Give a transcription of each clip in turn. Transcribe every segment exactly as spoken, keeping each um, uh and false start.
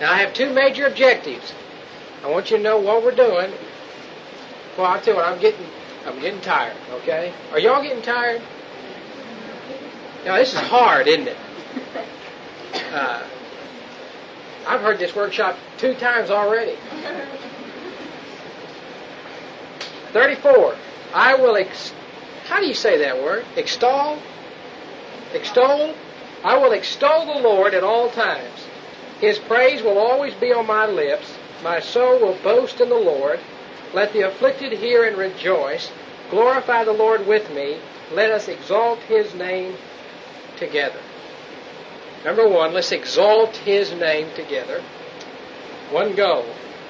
Now I have two major objectives. I want you to know what we're doing. Well, I'll tell you what, I'm getting, I'm getting tired, okay? Are y'all getting tired? Now this is hard, isn't it? Uh, I've heard this workshop two times already. thirty-four. I will, ex- how do you say that word? Extol? Extol? I will extol the Lord at all times. His praise will always be on my lips. My soul will boast in the Lord. Let the afflicted hear and rejoice. Glorify the Lord with me. Let us exalt His name together. Number one, let's exalt His name together. One goal.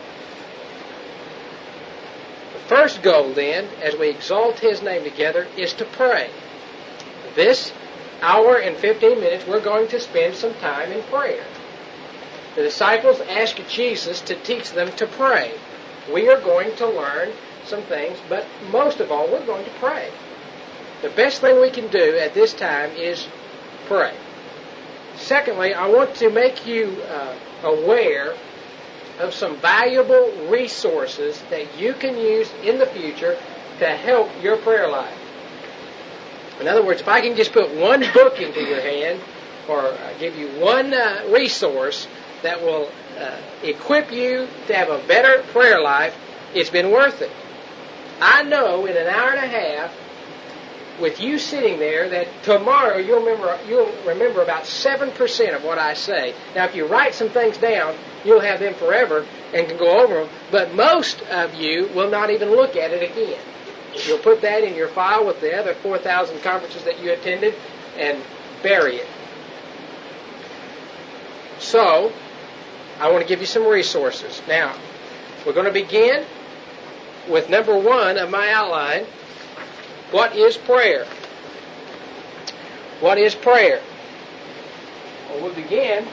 The first goal, then, as we exalt His name together, is to pray. This hour and fifteen minutes, we're going to spend some time in prayer. The disciples asked Jesus to teach them to pray. We are going to learn some things, but most of all, we're going to pray. The best thing we can do at this time is pray. Secondly, I want to make you uh, aware of some valuable resources that you can use in the future to help your prayer life. In other words, if I can just put one book into your hand or uh, give you one uh, resource that will uh, equip you to have a better prayer life, it's been worth it. I know in an hour and a half, with you sitting there, that tomorrow you'll remember you'll remember about seven percent of what I say. Now, if you write some things down, you'll have them forever and can go over them, but most of you will not even look at it again. You'll put that in your file with the other four thousand conferences that you attended and bury it. So, I want to give you some resources. Now, we're going to begin with number one of my outline. What is prayer? What is prayer? Well, we'll begin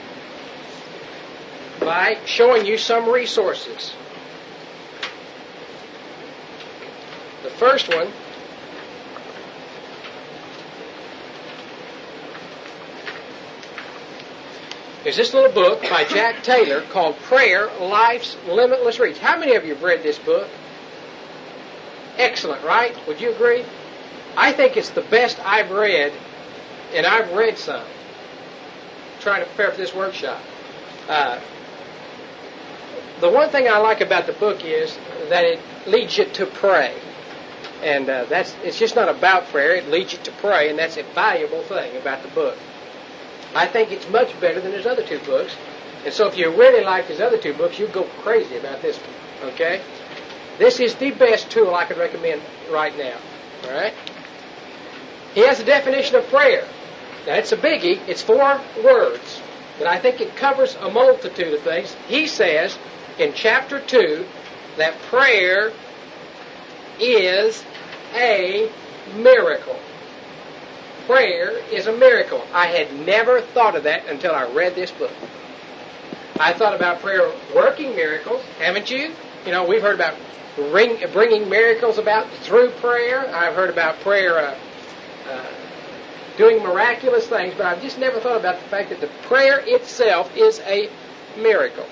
by showing you some resources. The first one is this little book by Jack Taylor called Prayer, Life's Limitless Reach. How many of you have read this book? Excellent, right? Would you agree? I think it's the best I've read, and I've read some, trying to prepare for this workshop. Uh, the one thing I like about the book is that it leads you to pray. And uh, that's it's just not about prayer, it leads you to pray, and that's a valuable thing about the book. I think it's much better than his other two books, and so if you really like his other two books, you'll go crazy about this one, okay? This is the best tool I could recommend right now, all right? He has a definition of prayer. Now, it's a biggie. It's four words, but I think it covers a multitude of things. He says in chapter two that prayer is a miracle. Prayer is a miracle. I had never thought of that until I read this book. I thought about prayer working miracles, haven't you? You know, we've heard about bring, bringing miracles about through prayer. I've heard about prayer uh, uh, doing miraculous things, but I've just never thought about the fact that the prayer itself is a miracle.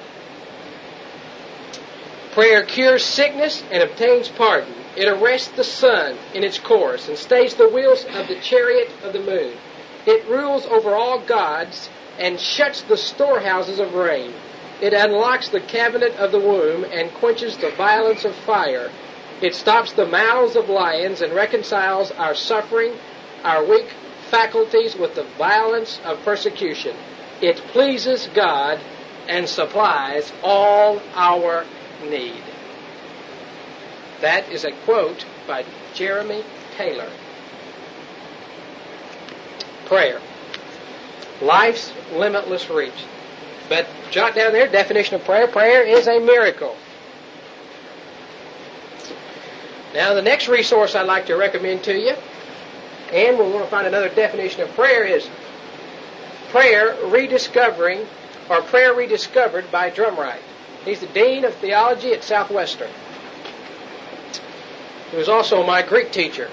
Prayer cures sickness and obtains pardon. It arrests the sun in its course and stays the wheels of the chariot of the moon. It rules over all gods and shuts the storehouses of rain. It unlocks the cabinet of the womb and quenches the violence of fire. It stops the mouths of lions and reconciles our suffering, our weak faculties with the violence of persecution. It pleases God and supplies all our need. That is a quote by Jeremy Taylor. Prayer. Life's limitless reach. But jot down there, definition of prayer. Prayer is a miracle. Now, the next resource I'd like to recommend to you, and we'll want to find another definition of prayer, is Prayer Rediscovering, or Prayer Rediscovered by Drumright. He's the Dean of Theology at Southwestern. He was also my Greek teacher.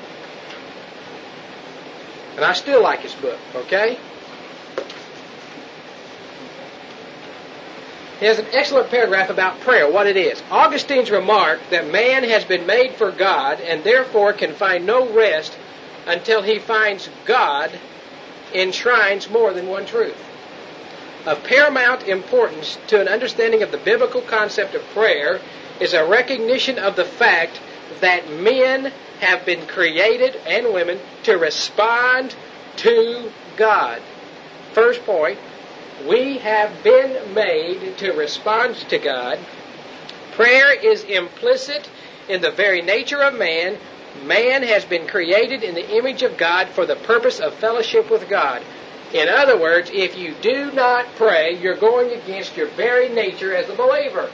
And I still like his book, okay? He has an excellent paragraph about prayer, what it is. Augustine's remark that man has been made for God and therefore can find no rest until he finds God enshrines more than one truth. Of paramount importance to an understanding of the biblical concept of prayer is a recognition of the fact that men have been created, and women, to respond to God. First point, we have been made to respond to God. Prayer is implicit in the very nature of man. Man has been created in the image of God for the purpose of fellowship with God. In other words, if you do not pray, you're going against your very nature as a believer.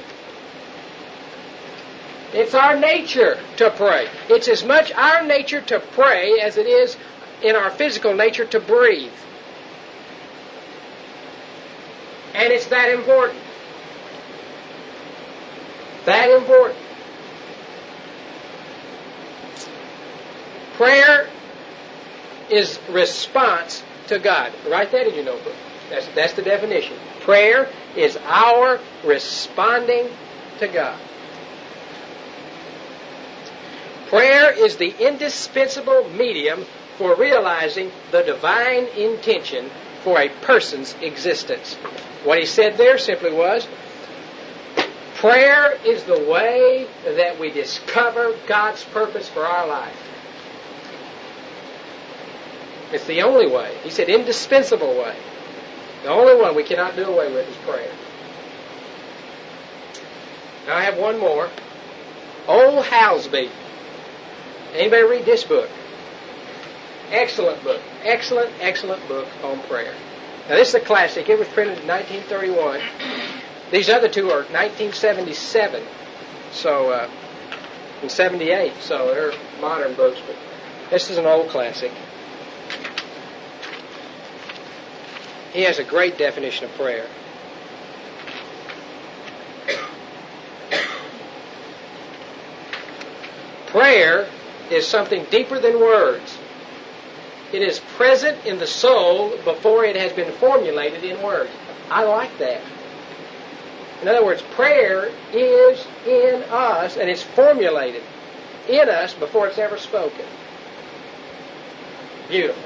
It's our nature to pray. It's as much our nature to pray as it is in our physical nature to breathe. And it's that important. That important. Prayer is response to God. Write that in your notebook. That's, that's the definition. Prayer is our responding to God. Prayer is the indispensable medium for realizing the divine intention for a person's existence. What he said there simply was, prayer is the way that we discover God's purpose for our life. It's the only way. He said indispensable way. The only one we cannot do away with is prayer. Now I have one more. Old Halsby. Anybody read this book? Excellent book. Excellent, excellent book on prayer. Now this is a classic. It was printed in nineteen thirty-one. These other two are nineteen seventy-seven. So, uh, and seventy-eight. So they're modern books. But this is an old classic. He has a great definition of prayer. Prayer is something deeper than words. It is present in the soul before it has been formulated in words. I like that. In other words, prayer is in us and it's formulated in us before it's ever spoken. Beautiful.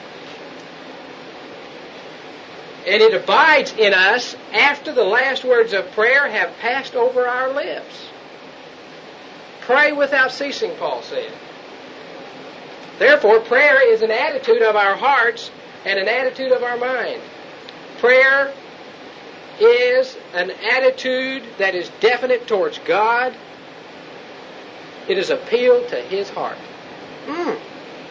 And it abides in us after the last words of prayer have passed over our lips. Pray without ceasing, Paul said. Therefore, prayer is an attitude of our hearts and an attitude of our mind. Prayer is an attitude that is definite towards God. It is appeal to His heart. Mm.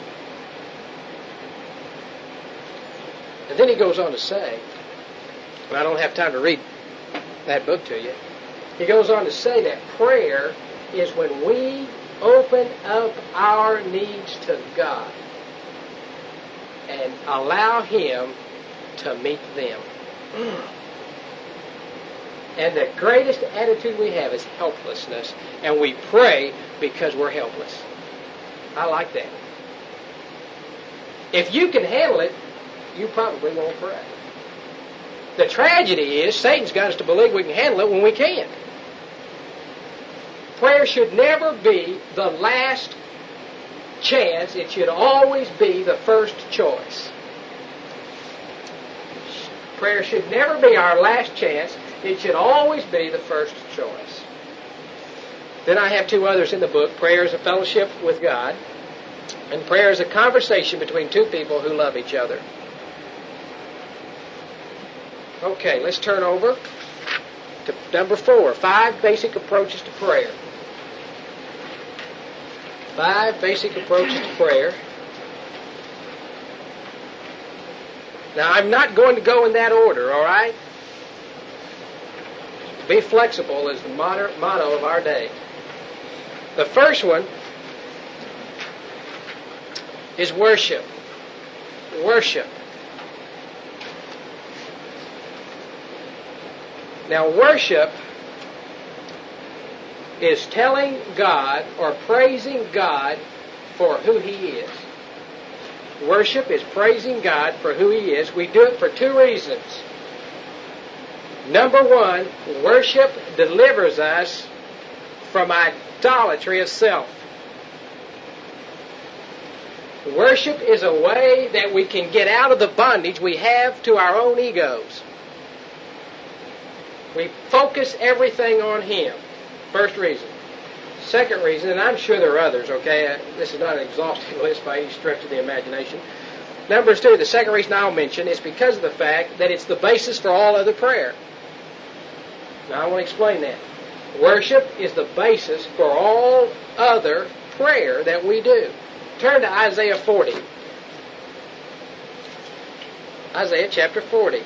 And then he goes on to say, and I don't have time to read that book to you. He goes on to say that prayer is when we open up our needs to God and allow Him to meet them. Mm. And the greatest attitude we have is helplessness, and we pray because we're helpless. I like that. If you can handle it, you probably won't pray. The tragedy is Satan's got us to believe we can handle it when we can't. Prayer should never be the last chance. It should always be the first choice. Prayer should never be our last chance. It should always be the first choice. Then I have two others in the book. Prayer is a fellowship with God, and prayer is a conversation between two people who love each other. Okay, let's turn over to number four. Five basic approaches to prayer. Five basic approaches to prayer. Now, I'm not going to go in that order, all right? Be flexible is the motto of our day. The first one is worship. Worship. Now, worship is telling God or praising God for who He is. Worship is praising God for who He is. We do it for two reasons. Number one, worship delivers us from idolatry of self. Worship is a way that we can get out of the bondage we have to our own egos. We focus everything on Him. First reason. Second reason, and I'm sure there are others, okay? This is not an exhaustive list by any stretch of the imagination. Number two, the second reason I'll mention is because of the fact that it's the basis for all other prayer. Now I want to explain that. Worship is the basis for all other prayer that we do. Turn to Isaiah forty. Isaiah chapter forty.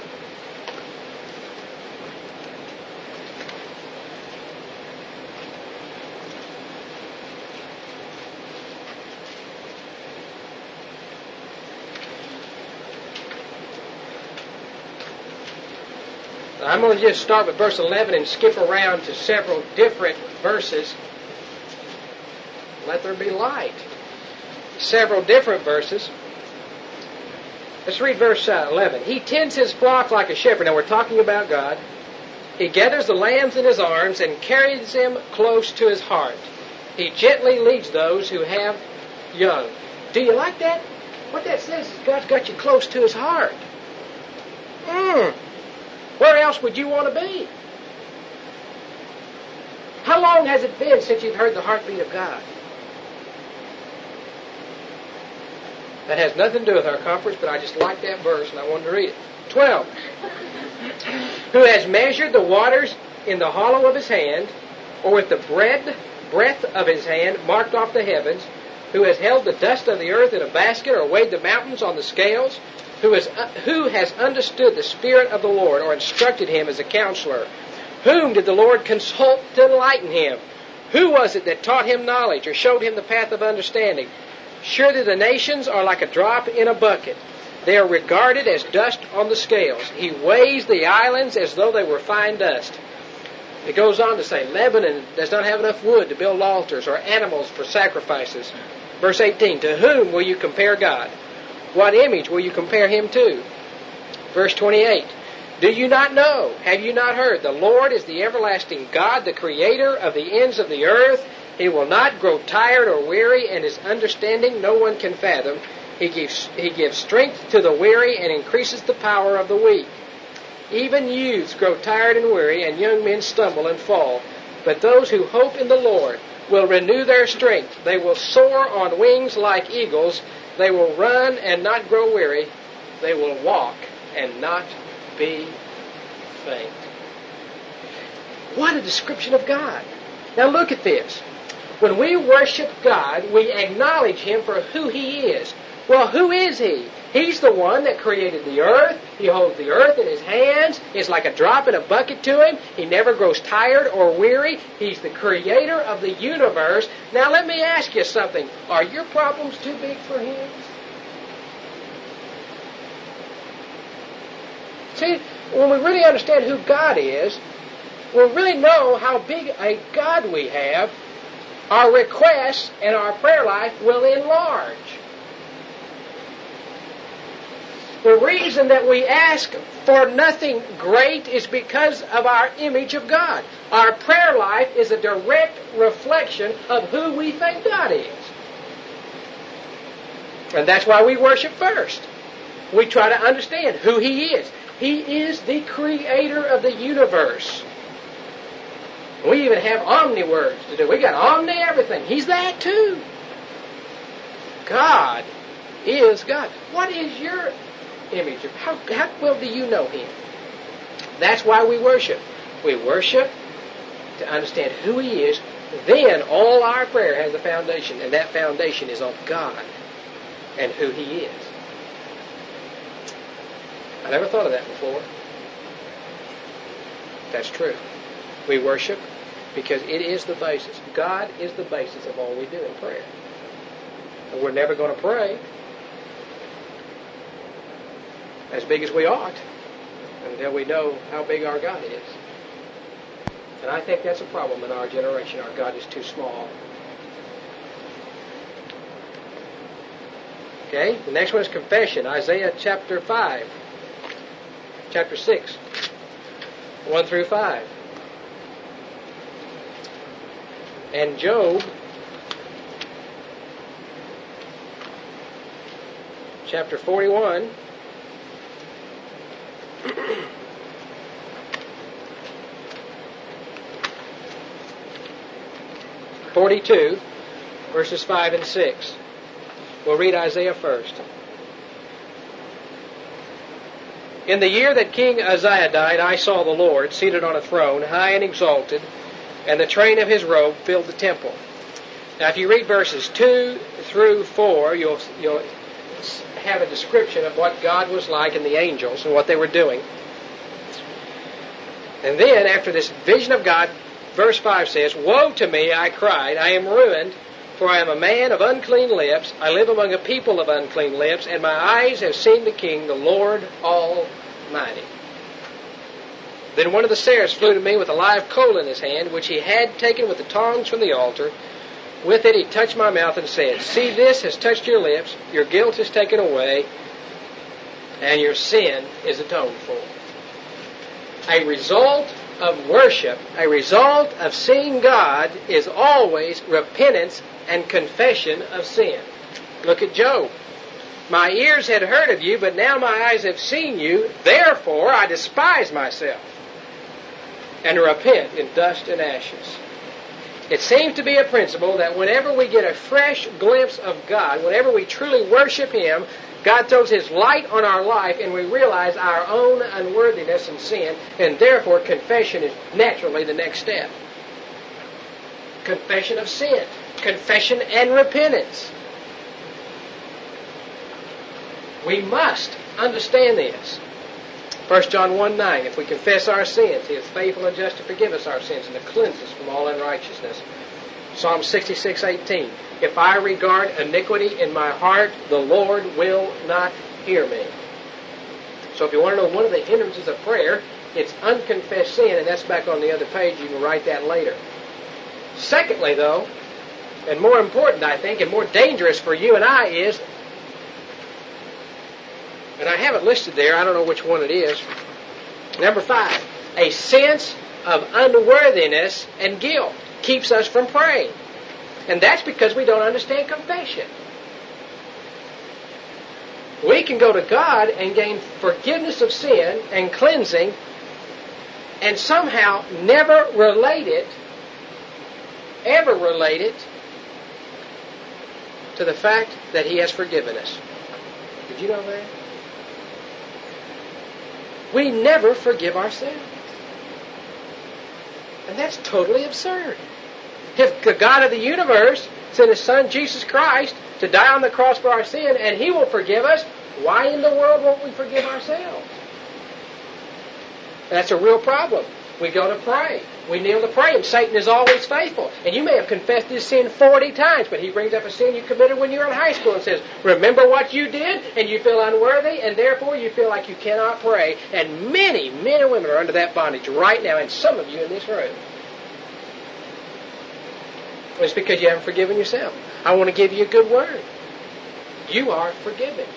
I'm going to just start with verse eleven and skip around to several different verses. Let there be light. Several different verses. Let's read verse uh, eleven. He tends his flock like a shepherd. Now we're talking about God. He gathers the lambs in his arms and carries them close to his heart. He gently leads those who have young. Do you like that? What that says is God's got you close to his heart. Hmm. Where else would you want to be? How long has it been since you've heard the heartbeat of God? That has nothing to do with our conference, but I just like that verse and I wanted to read it. twelve. Who has measured the waters in the hollow of his hand, or with the bread, breadth of his hand marked off the heavens, who has held the dust of the earth in a basket, or weighed the mountains on the scales, who has, uh, who has understood the Spirit of the Lord, or instructed him as a counselor? Whom did the Lord consult to enlighten him? Who was it that taught him knowledge, or showed him the path of understanding? Surely the nations are like a drop in a bucket. They are regarded as dust on the scales. He weighs the islands as though they were fine dust. It goes on to say, Lebanon does not have enough wood to build altars or animals for sacrifices. Verse eighteen, to whom will you compare God? What image will you compare him to? Verse twenty-eight, do you not know? Have you not heard? The Lord is the everlasting God, the creator of the ends of the earth. He will not grow tired or weary, and his understanding no one can fathom. He gives, he gives strength to the weary and increases the power of the weak. Even youths grow tired and weary, and young men stumble and fall. But those who hope in the Lord will renew their strength. They will soar on wings like eagles. They will run and not grow weary. They will walk and not be faint. What a description of God. Now look at this. When we worship God, we acknowledge Him for who He is. Well, who is He? He's the one that created the earth. He holds the earth in His hands. It's like a drop in a bucket to Him. He never grows tired or weary. He's the creator of the universe. Now let me ask you something. Are your problems too big for Him? See, when we really understand who God is, we'll really know how big a God we have. Our requests and our prayer life will enlarge. The reason that we ask for nothing great is because of our image of God. Our prayer life is a direct reflection of who we think God is. And that's why we worship first. We try to understand who He is. He is the creator of the universe. We even have omni words to do. We got omni everything. He's that too. God is God. What is your image of? How, how well do you know Him? That's why we worship. We worship to understand who He is. Then all our prayer has a foundation, and that foundation is on God and who He is. I never thought of that before. That's true. We worship because it is the basis. God is the basis of all we do in prayer. And we're never going to pray as big as we ought until we know how big our God is. And I think that's a problem in our generation. Our God is too small. Okay, the next one is confession. Isaiah chapter five. Chapter six. one through five. And Job, chapter forty-one, forty-two, verses five and six. We'll read Isaiah first. In the year that King Uzziah died, I saw the Lord seated on a throne, high and exalted, and the train of his robe filled the temple. Now, if you read verses two through four, you'll, you'll have a description of what God was like and the angels and what they were doing. And then, after this vision of God, verse five says, Woe to me, I cried, I am ruined, for I am a man of unclean lips. I live among a people of unclean lips, and my eyes have seen the King, the Lord Almighty. Then one of the seraphs flew to me with a live coal in his hand, which he had taken with the tongs from the altar. With it he touched my mouth and said, See, this has touched your lips, your guilt is taken away, and your sin is atoned for. A result of worship, a result of seeing God, is always repentance and confession of sin. Look at Job. My ears had heard of you, but now my eyes have seen you. Therefore I despise myself and repent in dust and ashes. It seems to be a principle that whenever we get a fresh glimpse of God, whenever we truly worship Him, God throws His light on our life and we realize our own unworthiness and sin, and therefore confession is naturally the next step. Confession of sin. Confession and repentance. We must understand this. First John one nine, if we confess our sins, He is faithful and just to forgive us our sins and to cleanse us from all unrighteousness. Psalm sixty-six eighteen, if I regard iniquity in my heart, the Lord will not hear me. So if you want to know one of the hindrances of prayer, it's unconfessed sin, and that's back on the other page. You can write that later. Secondly, though, and more important, I think, and more dangerous for you and I is, and I have it listed there, I don't know which one it is, number five, a sense of unworthiness and guilt keeps us from praying. And that's because we don't understand confession. We can go to God and gain forgiveness of sin and cleansing and somehow never relate it, ever relate it to the fact that He has forgiven us. Did you know that? We never forgive ourselves. And that's totally absurd. If the God of the universe sent His Son, Jesus Christ, to die on the cross for our sin, and He will forgive us, why in the world won't we forgive ourselves? That's a real problem. We go to pray. We kneel to pray, and Satan is always faithful. And you may have confessed this sin forty times, but he brings up a sin you committed when you were in high school and says, remember what you did, and you feel unworthy, and therefore you feel like you cannot pray. And many men and women are under that bondage right now, and some of you in this room. It's because you haven't forgiven yourself. I want to give you a good word. You are forgiven.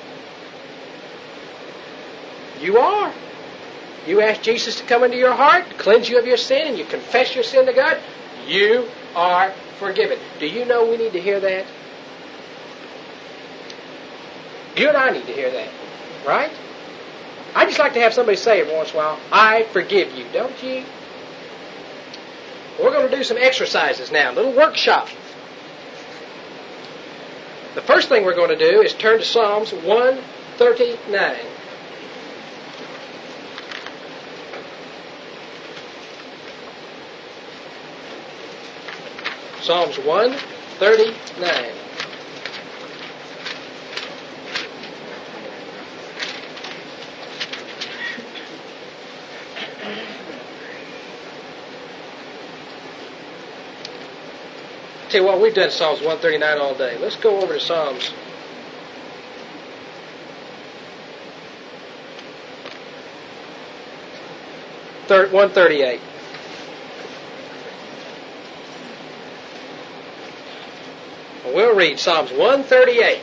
You are. You ask Jesus to come into your heart, cleanse you of your sin, and you confess your sin to God, you are forgiven. Do you know we need to hear that? You and I need to hear that, right? I just like to have somebody say every once in a while, I forgive you, don't you? We're going to do some exercises now, a little workshop. The first thing we're going to do is turn to Psalms one thirty-nine. Psalms one thirty-nine. Tell you what, we've done Psalms one thirty-nine all day. Let's go over to Psalms one thirty-eight. We'll read Psalms one thirty-eight.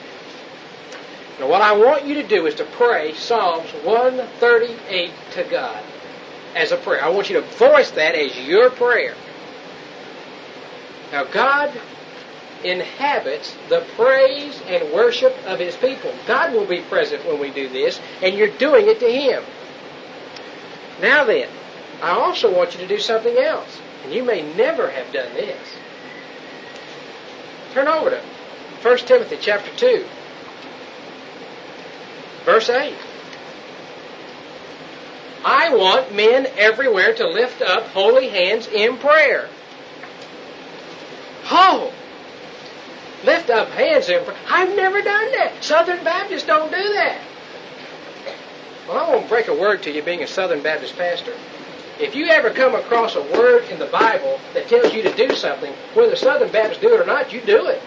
Now what I want you to do is to pray Psalms one thirty-eight to God. as a prayer. I want you to voice that as your prayer. Now, God inhabits the praise and worship of His people. God will be present when we do this, and you're doing it to Him. Now then, I also want you to do something else, and you may never have done this. Turn over to First Timothy chapter two, verse eight. I want men everywhere to lift up holy hands in prayer. Oh! Lift up hands in prayer. I've never done that. Southern Baptists don't do that. Well, I won't break a word to you being a Southern Baptist pastor. If you ever come across a word in the Bible that tells you to do something, whether Southern Baptists do it or not, you do it.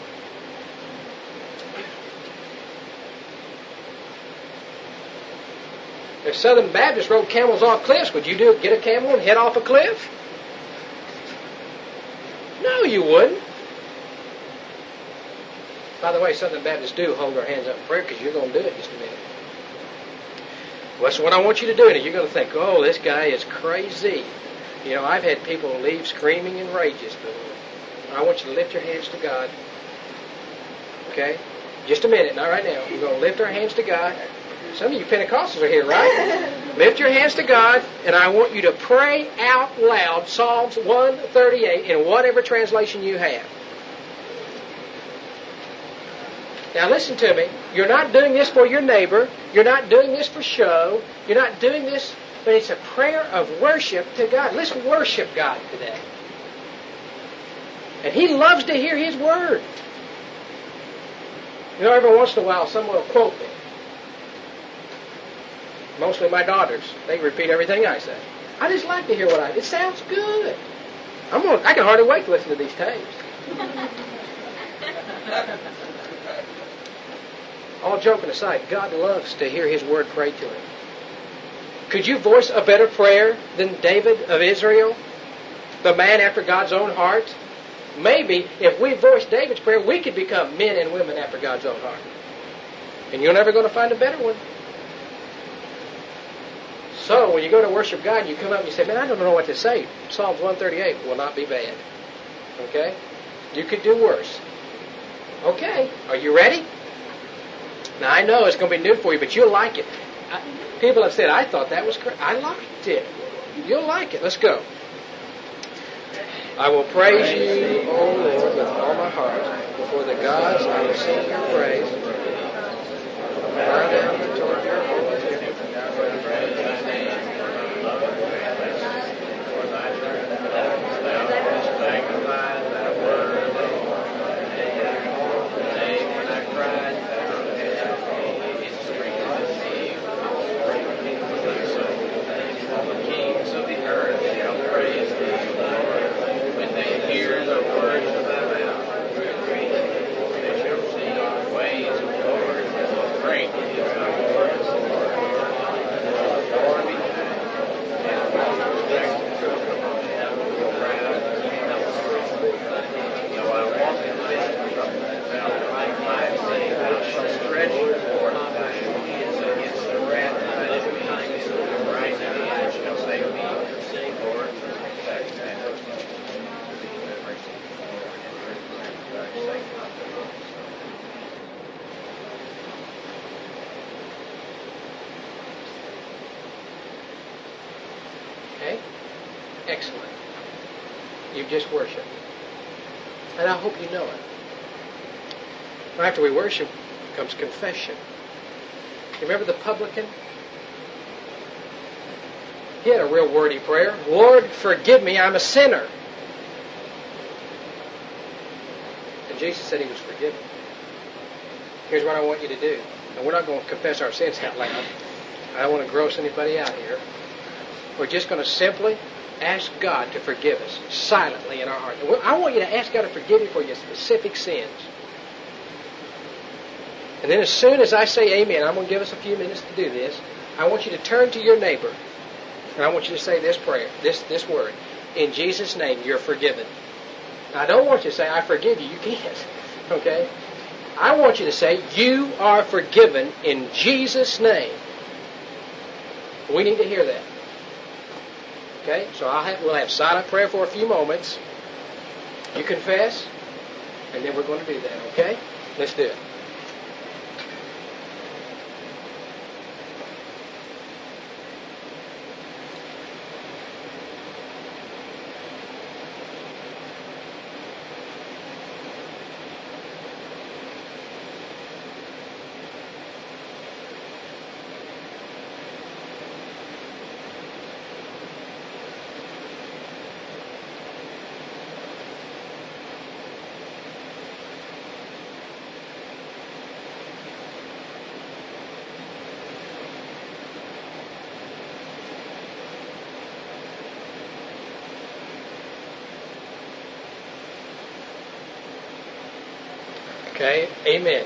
If Southern Baptists rode camels off cliffs, would you do it, get a camel and head off a cliff? No, you wouldn't. By the way, Southern Baptists do hold their hands up in prayer because you're going to do it in just a minute. Well, that's what I want you to do. And you're going to think, oh, this guy is crazy. You know, I've had people leave screaming in rages. But I want you to lift your hands to God. Okay? Just a minute, not right now. We're going to lift our hands to God. Some of you Pentecostals are here, right? Lift your hands to God, and I want you to pray out loud Psalms one thirty-eight in whatever translation you have. Now listen to me. You're not doing this for your neighbor. You're not doing this for show. You're not doing this, but it's a prayer of worship to God. Let's worship God today. And He loves to hear His word. You know, every once in a while someone will quote me. Mostly my daughters. They repeat everything I say. I just like to hear what I... It sounds good. I'm gonna, I can hardly wait to listen to these tapes. All joking aside, God loves to hear His word prayed to Him. Could you voice a better prayer than David of Israel? The man after God's own heart? Maybe if we voice David's prayer, we could become men and women after God's own heart. And you're never going to find a better one. So, when you go to worship God and you come up and you say, man, I don't know what to say, Psalms one thirty-eight will not be bad. Okay? You could do worse. Okay. Are you ready? Now, I know it's going to be new for you, but you'll like it. I, people have said, I thought that was great. I liked it. You'll like it. Let's go. I will praise you, O Lord, with all my heart. Before the gods, I will sing your praise. Bow down the toward your holy. Okay? Excellent. You've just worshiped. And I hope you know it. After we worship comes confession. Remember the publican? He had a real wordy prayer. Lord, forgive me, I'm a sinner. And Jesus said He was forgiven. Here's what I want you to do. And we're not going to confess our sins out loud. I don't want to gross anybody out here. We're just going to simply ask God to forgive us silently in our heart. I want you to ask God to forgive you for your specific sins. And then as soon as I say amen, I'm going to give us a few minutes to do this. I want you to turn to your neighbor. And I want you to say this prayer, this, this word. In Jesus' name, you're forgiven. Now, I don't want you to say, I forgive you. You can't. Okay? I want you to say, you are forgiven in Jesus' name. We need to hear that. Okay? So I'll have, we'll have silent prayer for a few moments. You confess, and then we're going to do that, okay? Let's do it. Okay, amen.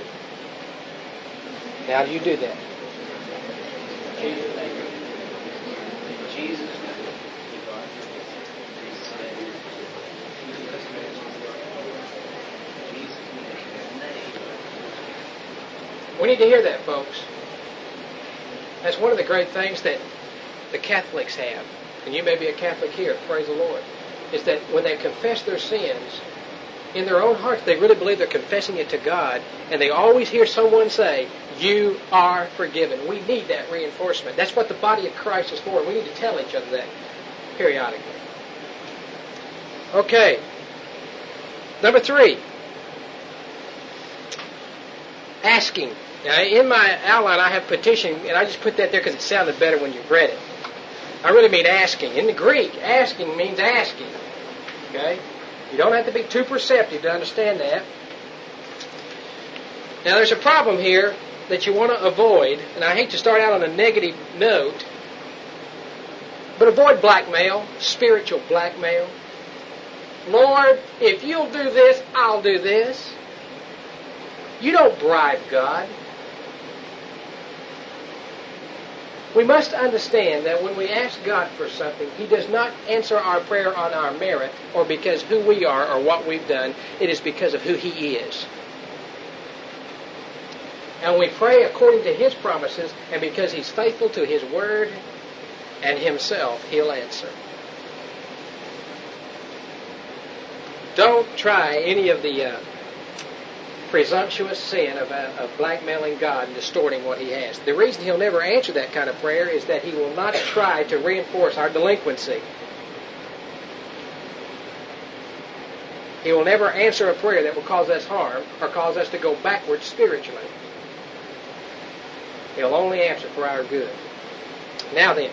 Now you do that. Jesus' name. Jesus' name. We need to hear that, folks. That's one of the great things that the Catholics have, and you may be a Catholic here, praise the Lord, is that when they confess their sins, in their own hearts, they really believe they're confessing it to God, and they always hear someone say, "You are forgiven." We need that reinforcement. That's what the body of Christ is for. We need to tell each other that periodically. Okay. Number three. Asking. Now, in my outline, I have petition, and I just put that there because it sounded better when you read it. I really mean asking. In the Greek, asking means asking. Okay? You don't have to be too perceptive to understand that. Now, there's a problem here that you want to avoid, and I hate to start out on a negative note, but avoid blackmail, spiritual blackmail. Lord, if you'll do this, I'll do this. You don't bribe God. We must understand that when we ask God for something, He does not answer our prayer on our merit or because who we are or what we've done. It is because of who He is. And we pray according to His promises, and because He's faithful to His Word and Himself, He'll answer. Don't try any of the uh, presumptuous sin of, uh, of blackmailing God and distorting what He has. The reason He'll never answer that kind of prayer is that He will not try to reinforce our delinquency. He will never answer a prayer that will cause us harm or cause us to go backwards spiritually. He'll only answer for our good. Now then,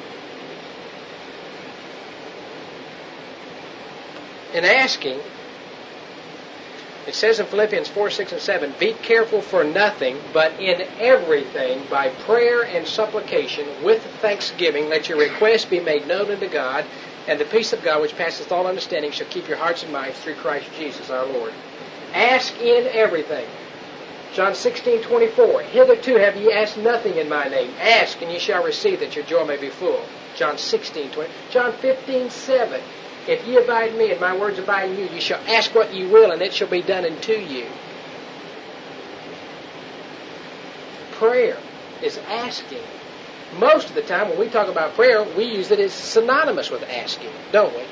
in asking, it says in Philippians four, six, and seven, "Be careful for nothing, but in everything, by prayer and supplication, with thanksgiving, let your requests be made known unto God, and the peace of God, which passeth all understanding, shall keep your hearts and minds through Christ Jesus our Lord." Ask in everything. John sixteen, twenty-four, "Hitherto have ye asked nothing in my name. Ask, and ye shall receive, that your joy may be full." John sixteen, twenty. John fifteen, seven, "If ye abide in me, and my words abide in you, ye shall ask what ye will, and it shall be done unto you." Prayer is asking. Most of the time when we talk about prayer, we use it as synonymous with asking, don't we?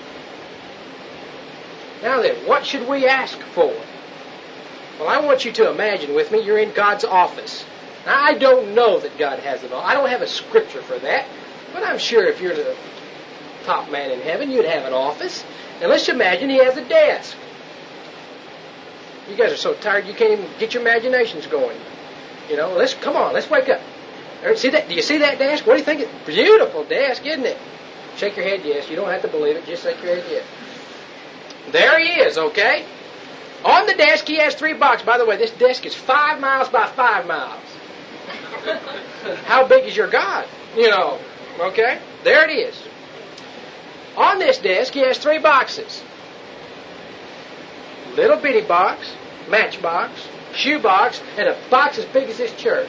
Now then, what should we ask for? Well, I want you to imagine with me, you're in God's office. Now, I don't know that God has it all. I don't have a scripture for that, but I'm sure if you're the top man in heaven, you'd have an office. And let's imagine He has a desk. You guys are so tired you can't even get your imaginations going. You know, let's come on, let's wake up. See that? Do you see that desk? What do you think? It's a beautiful desk, isn't it? Shake your head yes. You don't have to believe it. Just shake your head yes. There He is, okay? On the desk, He has three boxes. By the way, this desk is five miles by five miles. How big is your God? You know, okay? There it is. On this desk, He has three boxes. Little bitty box, matchbox, shoe box, and a box as big as this church.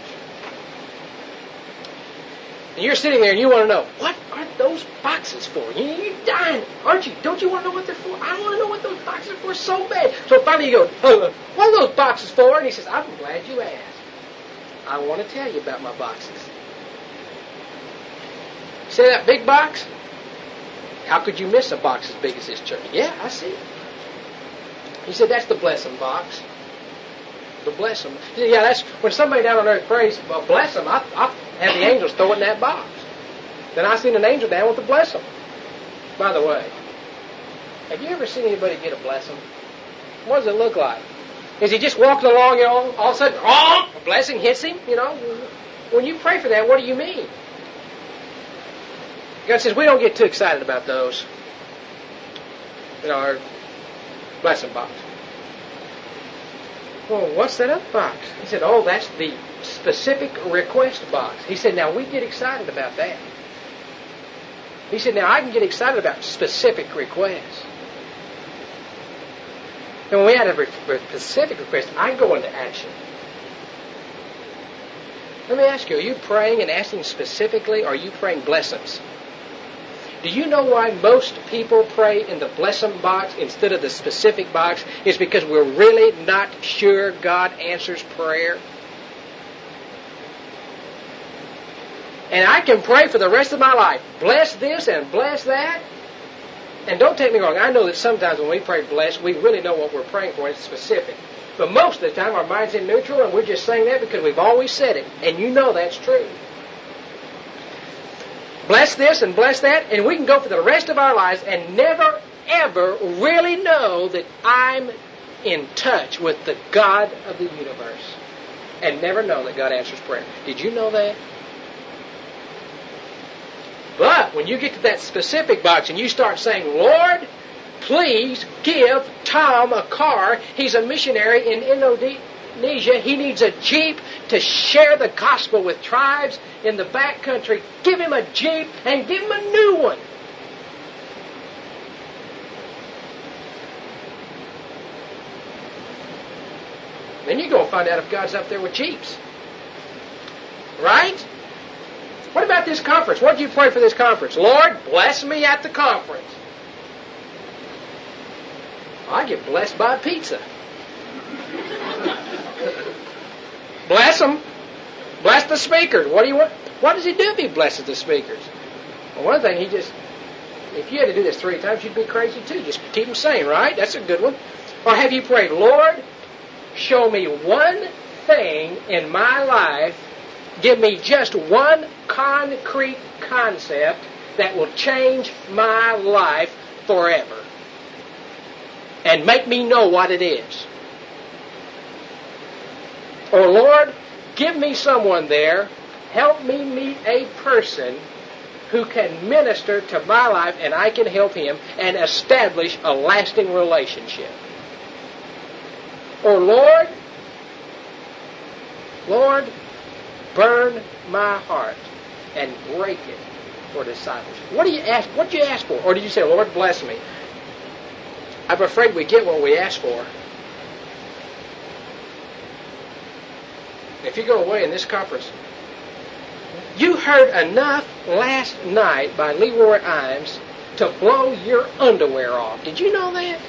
And you're sitting there and you want to know, what are those boxes for? You're dying, aren't you? Don't you want to know what they're for? I want to know what those boxes are for so bad. So finally you go, oh, what are those boxes for? And He says, I'm glad you asked. I want to tell you about my boxes. See that big box? How could you miss a box as big as this church? Yeah, I see it. He said, that's the blessing box. The bless them. He said, yeah, that's when somebody down on earth prays, well, bless them. I, I have the angels throw it in that box. Then I seen an angel down with the bless them. By the way, have you ever seen anybody get a blessing? What does it look like? Is he just walking along, you know, all of a sudden, oh, a blessing hits him? You know, when you pray for that, what do you mean? God says we don't get too excited about those. You know, our blessing box. Well, what's that other box? He said, oh, that's the specific request box. He said, now we get excited about that. He said, now I can get excited about specific requests. And when we had a re- specific request, I go into action. Let me ask you, are you praying and asking specifically, or are you praying blessings? Do you know why most people pray in the blessing box instead of the specific box? It's because we're really not sure God answers prayer. And I can pray for the rest of my life. Bless this and bless that. And don't take me wrong, I know that sometimes when we pray bless, we really know what we're praying for. It's specific. But most of the time our mind's in neutral and we're just saying that because we've always said it. And you know that's true. Bless this and bless that, and we can go for the rest of our lives and never, ever really know that I'm in touch with the God of the universe. And never know that God answers prayer. Did you know that? But when you get to that specific box and you start saying, Lord, please give Tom a car. He's a missionary in Indonesia. He needs a Jeep to share the gospel with tribes in the back country. Give him a Jeep and give him a new one. Then you go find out if God's up there with Jeeps. Right? What about this conference? What did you pray for this conference? Lord, bless me at the conference. I get blessed by pizza. Bless them. Bless the speakers. What do you want? What does he do if he blesses the speakers? Well, one thing, he just, if you had to do this three times, you'd be crazy too. Just keep them sane, right? That's a good one. Or have you prayed, Lord, show me one thing in my life, give me just one concrete concept that will change my life forever. And make me know what it is. Or Lord, give me someone there, help me meet a person who can minister to my life and I can help him and establish a lasting relationship. Or Lord, Lord, burn my heart and break it for discipleship. What do you ask? What did you ask for? Or did you say, Lord, bless me? I'm afraid we get what we ask for. If you go away in this conference, you heard enough last night by Leroy Imes to blow your underwear off. Did you know that?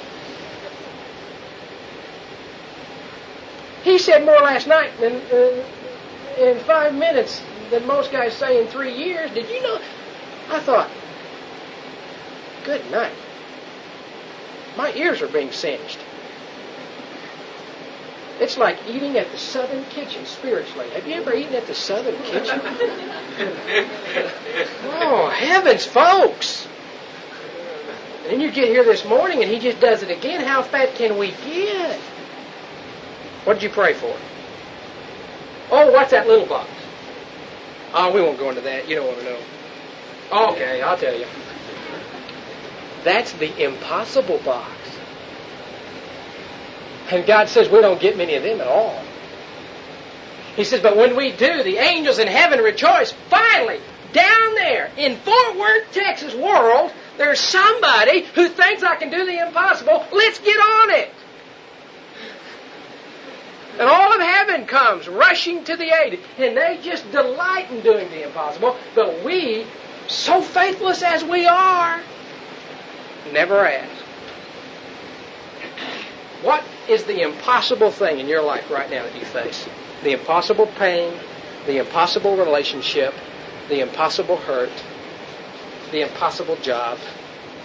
He said more last night than uh, in five minutes than most guys say in three years. Did you know? I thought, good night. My ears are being singed. It's like eating at the Southern Kitchen spiritually. Have you ever eaten at the Southern Kitchen? Oh, heavens, folks. And then you get here this morning and he just does it again. How fat can we get? What did you pray for? Oh, what's that little box? Oh, we won't go into that. You don't want to know. Okay, I'll tell you. That's the impossible box. And God says we don't get many of them at all. He says, but when we do, the angels in heaven rejoice. Finally, down there in Fort Worth, Texas world, there's somebody who thinks I can do the impossible. Let's get on it. And all of heaven comes rushing to the aid. And they just delight in doing the impossible. But we, so faithless as we are, never ask. What is the impossible thing in your life right now that you face? The impossible pain, the impossible relationship, the impossible hurt, the impossible job.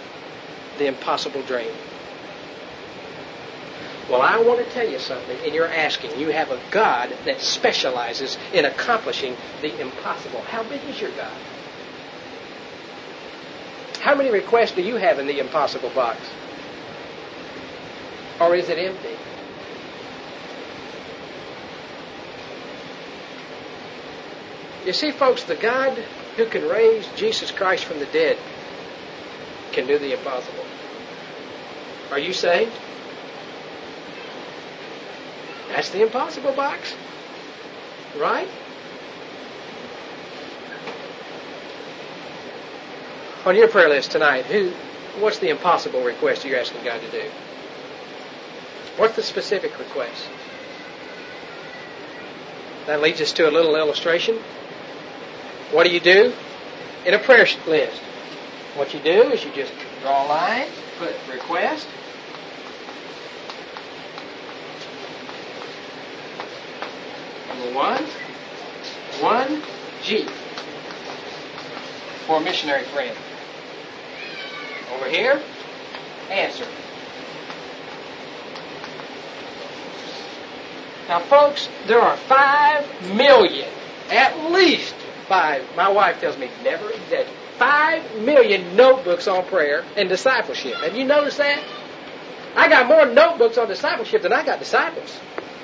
the impossible dream. Well, I want to tell you something, and you're asking. You have a God that specializes in accomplishing the impossible. How big is your God? How many requests do you have in the impossible box? Or is it empty? You see, folks, the God who can raise Jesus Christ from the dead can do the impossible. Are you saved? That's the impossible box. Right? On your prayer list tonight, who, what's the impossible request you're asking God to do? What's the specific request? That leads us to a little illustration. What do you do in a prayer list? What you do is you just draw a line, put request. Number one, one G for a missionary friend. Over here, answer. Now, folks, there are five million, at least five, my wife tells me never exaggerate, five million notebooks on prayer and discipleship. Have you noticed that? I got more notebooks on discipleship than I got disciples.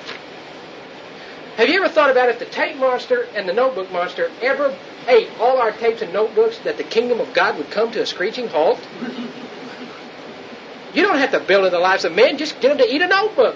Have you ever thought about if the tape monster and the notebook monster ever ate all our tapes and notebooks, that the kingdom of God would come to a screeching halt? You don't have to build in the lives of men, just get them to eat a notebook.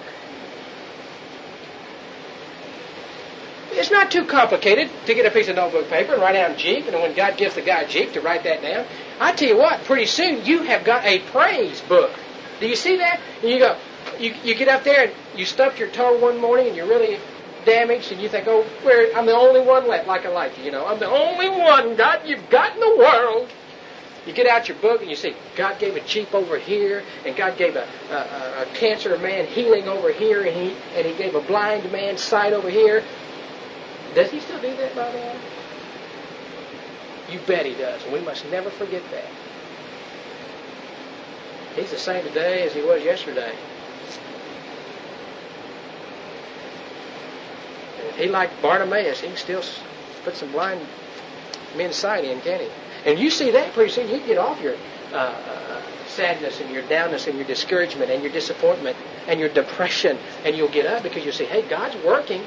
It's not too complicated to get a piece of notebook paper and write down Jeep, and when God gives the guy Jeep to write that down, I tell you what, pretty soon you have got a praise book. Do you see that? And you go, you, you get up there and you stub your toe one morning and you're really damaged, and you think, oh, where, I'm the only one left, like Elijah, you know, I'm the only one, God, you've got in the world. You get out your book and you see, God gave a Jeep over here, and God gave a, a, a cancer man healing over here, and he and he gave a blind man sight over here. Does he still do that by now? You bet he does, and we must never forget that. He's the same today as he was yesterday. And if he, like Bartimaeus, he can still put some blind men's sight in, can't he? And you see that pretty soon, you get off your uh, uh, sadness and your downness and your discouragement and your disappointment and your depression, and you'll get up because you'll say, hey, God's working.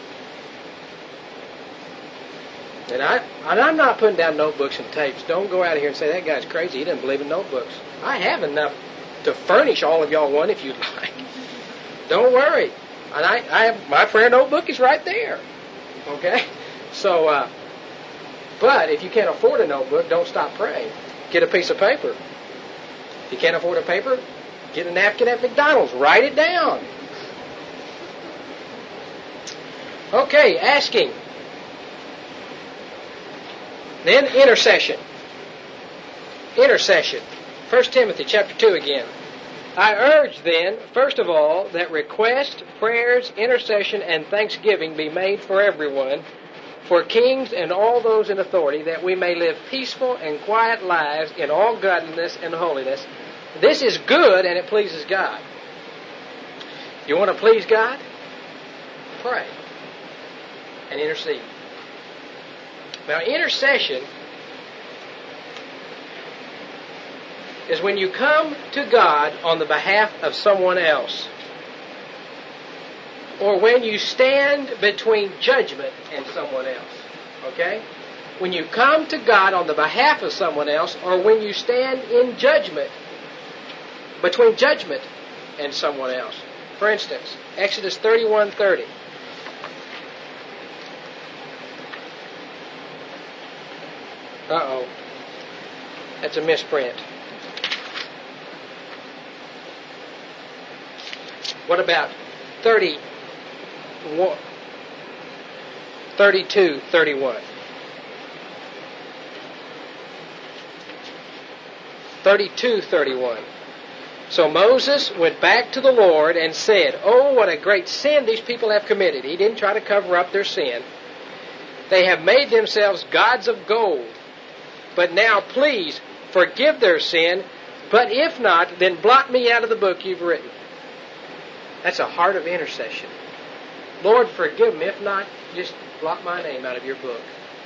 And, I, and I'm not putting down notebooks and tapes. Don't go out of here and say, that guy's crazy, he doesn't believe in notebooks. I have enough to furnish all of y'all one if you'd like. Don't worry. And I, I have, my prayer notebook is right there. Okay? So, uh, but if you can't afford a notebook, don't stop praying. Get a piece of paper. If you can't afford a paper, get a napkin at McDonald's. Write it down. Okay, asking. Then intercession. Intercession. First Timothy chapter two again. I urge then, first of all, that requests, prayers, intercession, and thanksgiving be made for everyone, for kings and all those in authority, that we may live peaceful and quiet lives in all godliness and holiness. This is good, and it pleases God. You want to please God? Pray and intercede. Now, intercession is when you come to God on the behalf of someone else, or when you stand between judgment and someone else. Okay? When you come to God on the behalf of someone else, or when you stand in judgment, between judgment and someone else. For instance, Exodus thirty-one thirty. Uh-oh. That's a misprint. What about thirty? thirty-two thirty-one. thirty-two thirty-one. So Moses went back to the Lord and said, oh, what a great sin these people have committed. He didn't try to cover up their sin. They have made themselves gods of gold. But now please forgive their sin. But if not, then blot me out of the book you've written. That's a heart of intercession. Lord, forgive me. If not, just blot my name out of your book.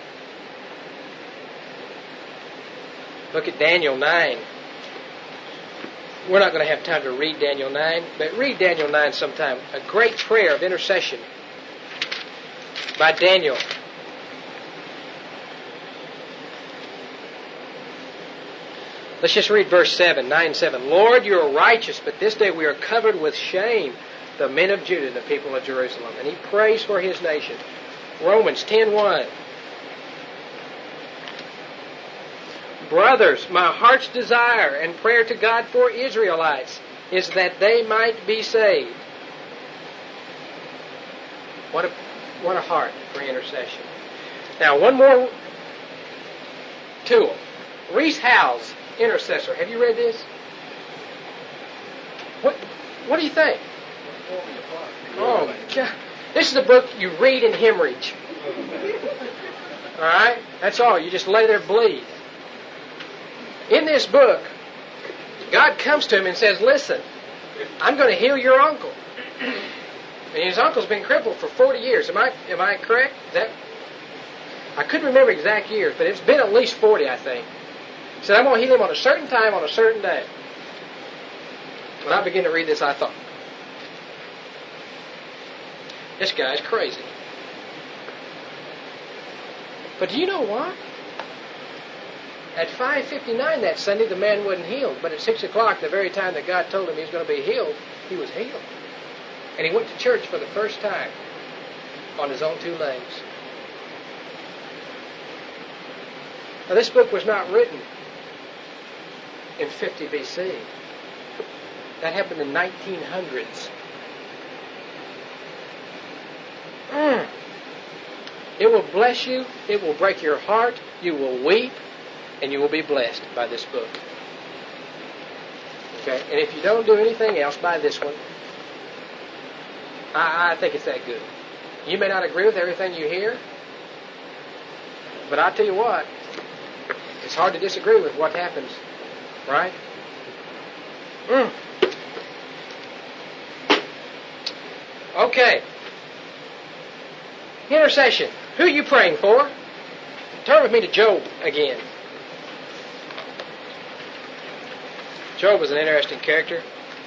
Look at Daniel nine. We're not going to have time to read Daniel nine, but read Daniel nine sometime. A great prayer of intercession by Daniel. Let's just read verse seven, nine seven. Lord, you are righteous, but this day we are covered with shame, the men of Judah and the people of Jerusalem. And he prays for his nation. Romans ten one. Brothers, my heart's desire and prayer to God for Israelites is that they might be saved. What a, what a heart for intercession. Now, one more tool. Rees Howells, Intercessor. Have you read this? What What do you think? Oh, my God. This is a book you read in hemorrhage. All right? That's all. You just lay there and bleed. In this book, God comes to him and says, listen, I'm going to heal your uncle. And his uncle's been crippled for forty years. Am I am I correct? Is that, I couldn't remember exact years, but it's been at least forty, I think. He said, I'm going to heal him on a certain time, on a certain day. When I began to read this, I thought, this guy's crazy. But do you know what? At five fifty-nine that Sunday, the man wasn't healed. But at six o'clock, the very time that God told him he was going to be healed, he was healed. And he went to church for the first time on his own two legs. Now, this book was not written in fifty B C. That happened in nineteen hundreds. Mm. It will bless you. It will break your heart. You will weep. And you will be blessed by this book. Okay? And if you don't do anything else, buy this one. I, I think it's that good. You may not agree with everything you hear, but I'll tell you what, it's hard to disagree with what happens. Right? Mm. Okay. Intercession. Who are you praying for? Turn with me to Job again. Job was an interesting character.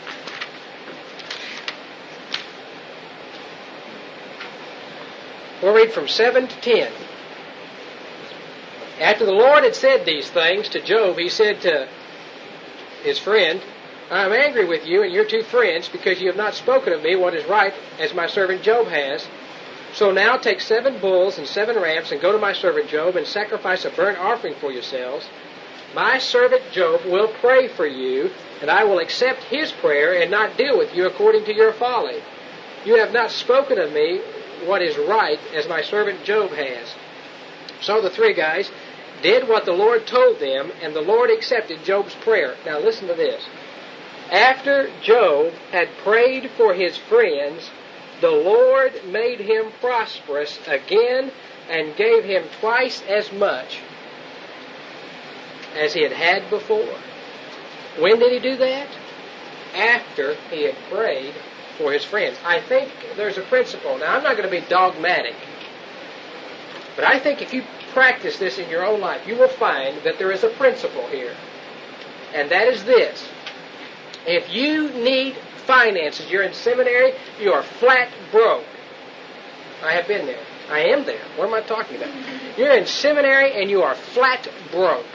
We'll read from seven to ten. After the Lord had said these things to Job, he said to his friend, I am angry with you and your two friends because you have not spoken of me what is right, as my servant Job has. So now take seven bulls and seven rams and go to my servant Job and sacrifice a burnt offering for yourselves. My servant Job will pray for you, and I will accept his prayer and not deal with you according to your folly. You have not spoken of me what is right, as my servant Job has. So the three guys did what the Lord told them, and the Lord accepted Job's prayer. Now listen to this. After Job had prayed for his friends, the Lord made him prosperous again and gave him twice as much as he had had before. When did he do that? After he had prayed for his friends. I think there's a principle. Now, I'm not going to be dogmatic, but I think if you practice this in your own life, you will find that there is a principle here. And that is this. If you need finances, you're in seminary, you are flat broke. I have been there. I am there. What am I talking about? You're in seminary and you are flat broke.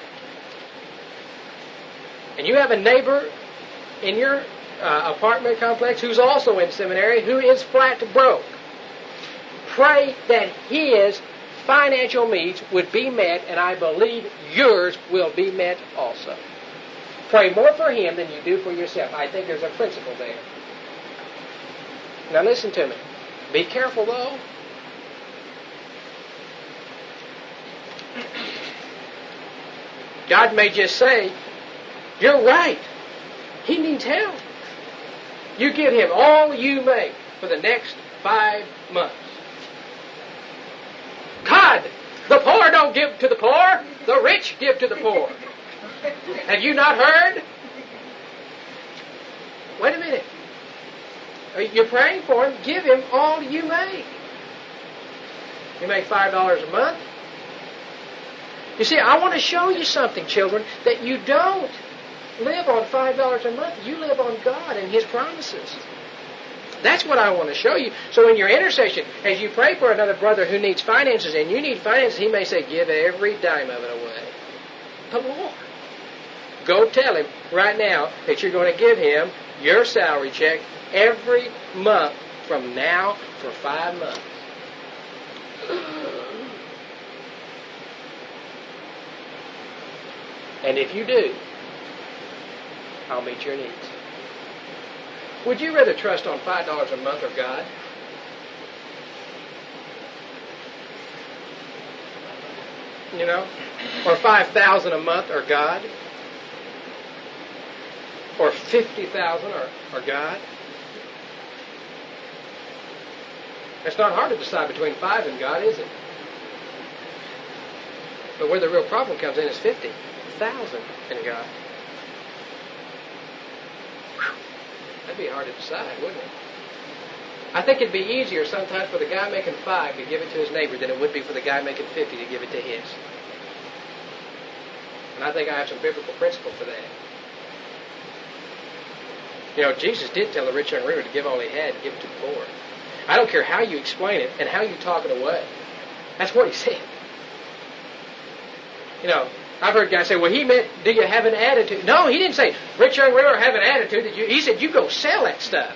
And you have a neighbor in your uh, apartment complex who's also in seminary who is flat broke. Pray that his financial needs would be met, and I believe yours will be met also. Pray more for him than you do for yourself. I think there's a principle there. Now listen to me. Be careful though. God may just say, you're right. He needs help. You give him all you make for the next five months. God, the poor don't give to the poor. The rich give to the poor. Have you not heard? Wait a minute. You're praying for him. Give him all you make. You make five dollars a month. You see, I want to show you something, children, that you don't live on five dollars a month. You live on God and His promises. That's what I want to show you. So in your intercession, as you pray for another brother who needs finances, and you need finances, he may say, give every dime of it away. But Lord, go tell him right now that you're going to give him your salary check every month from now for five months. And if you do, I'll meet your needs. Would you rather trust on five dollars a month or God? You know? Or five thousand dollars a month or God? Or fifty thousand dollars or, or God? It's not hard to decide between five and God, is it? But where the real problem comes in is fifty thousand and God. That'd be hard to decide, wouldn't it? I think it'd be easier sometimes for the guy making five to give it to his neighbor than it would be for the guy making fifty to give it to his. And I think I have some biblical principle for that. You know, Jesus did tell the rich young ruler to give all he had and give it to the poor. I don't care how you explain it and how you talk it away. That's what he said. You know, I've heard guys say, well, he meant, do you have an attitude? No, he didn't say, rich young ruler, have an attitude. That you, he said, you go sell that stuff.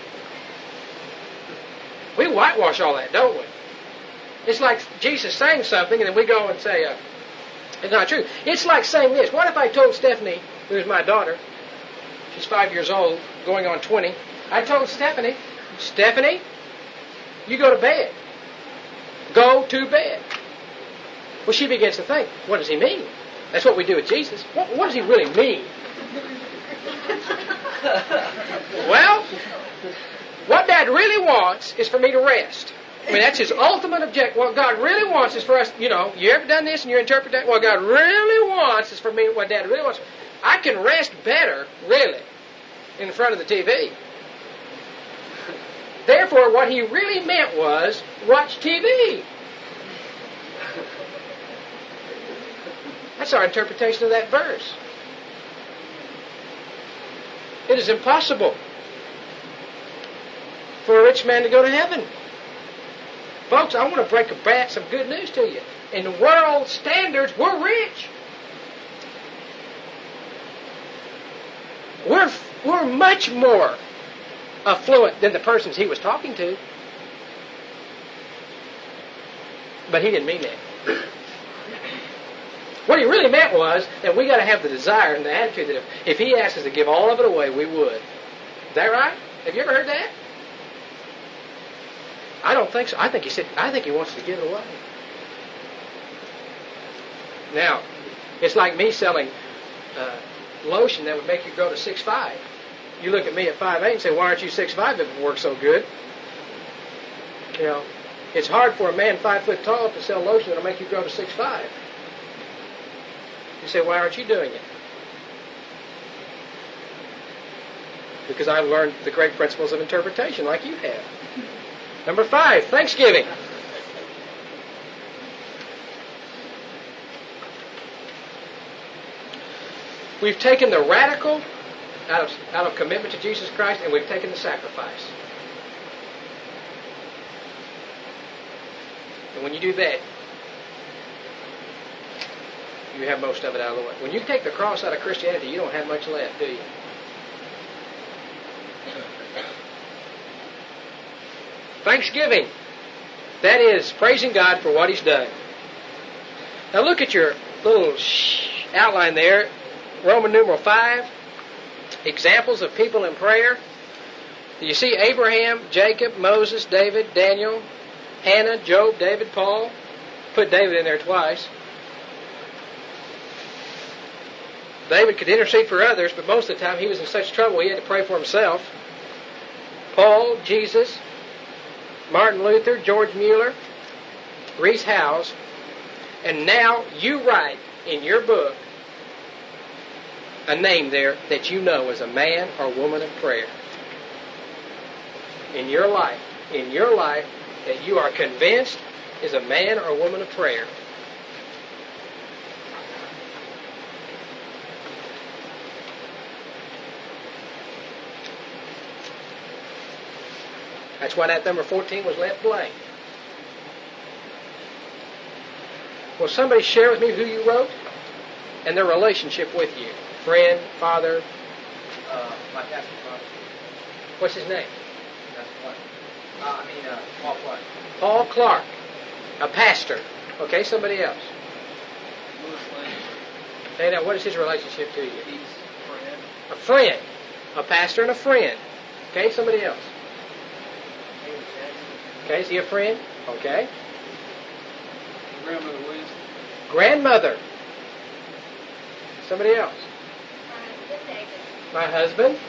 We whitewash all that, don't we? It's like Jesus saying something, and then we go and say, uh, it's not true. It's like saying this. What if I told Stephanie, who's my daughter, she's five years old, going on twenty, I told Stephanie, Stephanie, you go to bed. Go to bed. Well, she begins to think, what does he mean? That's what we do with Jesus. What, what does he really mean? Well, what Dad really wants is for me to rest. I mean, that's his ultimate objective. What God really wants is for us, you know, you ever done this and you interpret that? What God really wants is for me, what Dad really wants. I can rest better, really, in front of the T V. Therefore, what he really meant was, watch T V. That's our interpretation of that verse. It is impossible for a rich man to go to heaven. Folks, I want to break a bat some good news to you. In the world standards, we're rich. We're, we're much more affluent than the persons he was talking to. But he didn't mean that. What he really meant was that we got to have the desire and the attitude that if, if he asked us to give all of it away, we would. Is that right? Have you ever heard that? I don't think so. I think he said, I think he wants to give it away. Now, it's like me selling uh, lotion that would make you grow to six five. You look at me at five eight and say, why aren't you six five if it works so good? You know, it's hard for a man five foot tall to sell lotion that will make you grow to six five. You say, why aren't you doing it? Because I've learned the great principles of interpretation like you have. Number five, Thanksgiving. We've taken the radical out of, out of commitment to Jesus Christ, and we've taken the sacrifice. And when you do that, you have most of it out of the way. When you take the cross out of Christianity, you don't have much left, do you? Thanksgiving. That is praising God for what He's done. Now look at your little outline there. Roman numeral five. Examples of people in prayer. You see Abraham, Jacob, Moses, David, Daniel, Hannah, Job, David, Paul. Put David in there twice. David could intercede for others, but most of the time he was in such trouble he had to pray for himself. Paul, Jesus, Martin Luther, George Mueller, Rees Howes, and now you write in your book a name there that you know as a man or woman of prayer. In your life, in your life, that you are convinced is a man or woman of prayer. That's why that number fourteen was left blank. Will somebody share with me who you wrote and their relationship with you? Friend, father? Uh, my pastor father. What's his name? That's what. Uh, I mean, uh, Paul Clark. Paul Clark, a pastor. Okay, somebody else. Louis Lane. Hey, now, what is his relationship to you? He's a friend. A friend. A pastor and a friend. Okay, somebody else. Amy Jackson. Okay, is he a friend? Okay. Grandmother Williams. Grandmother. Somebody else. My husband.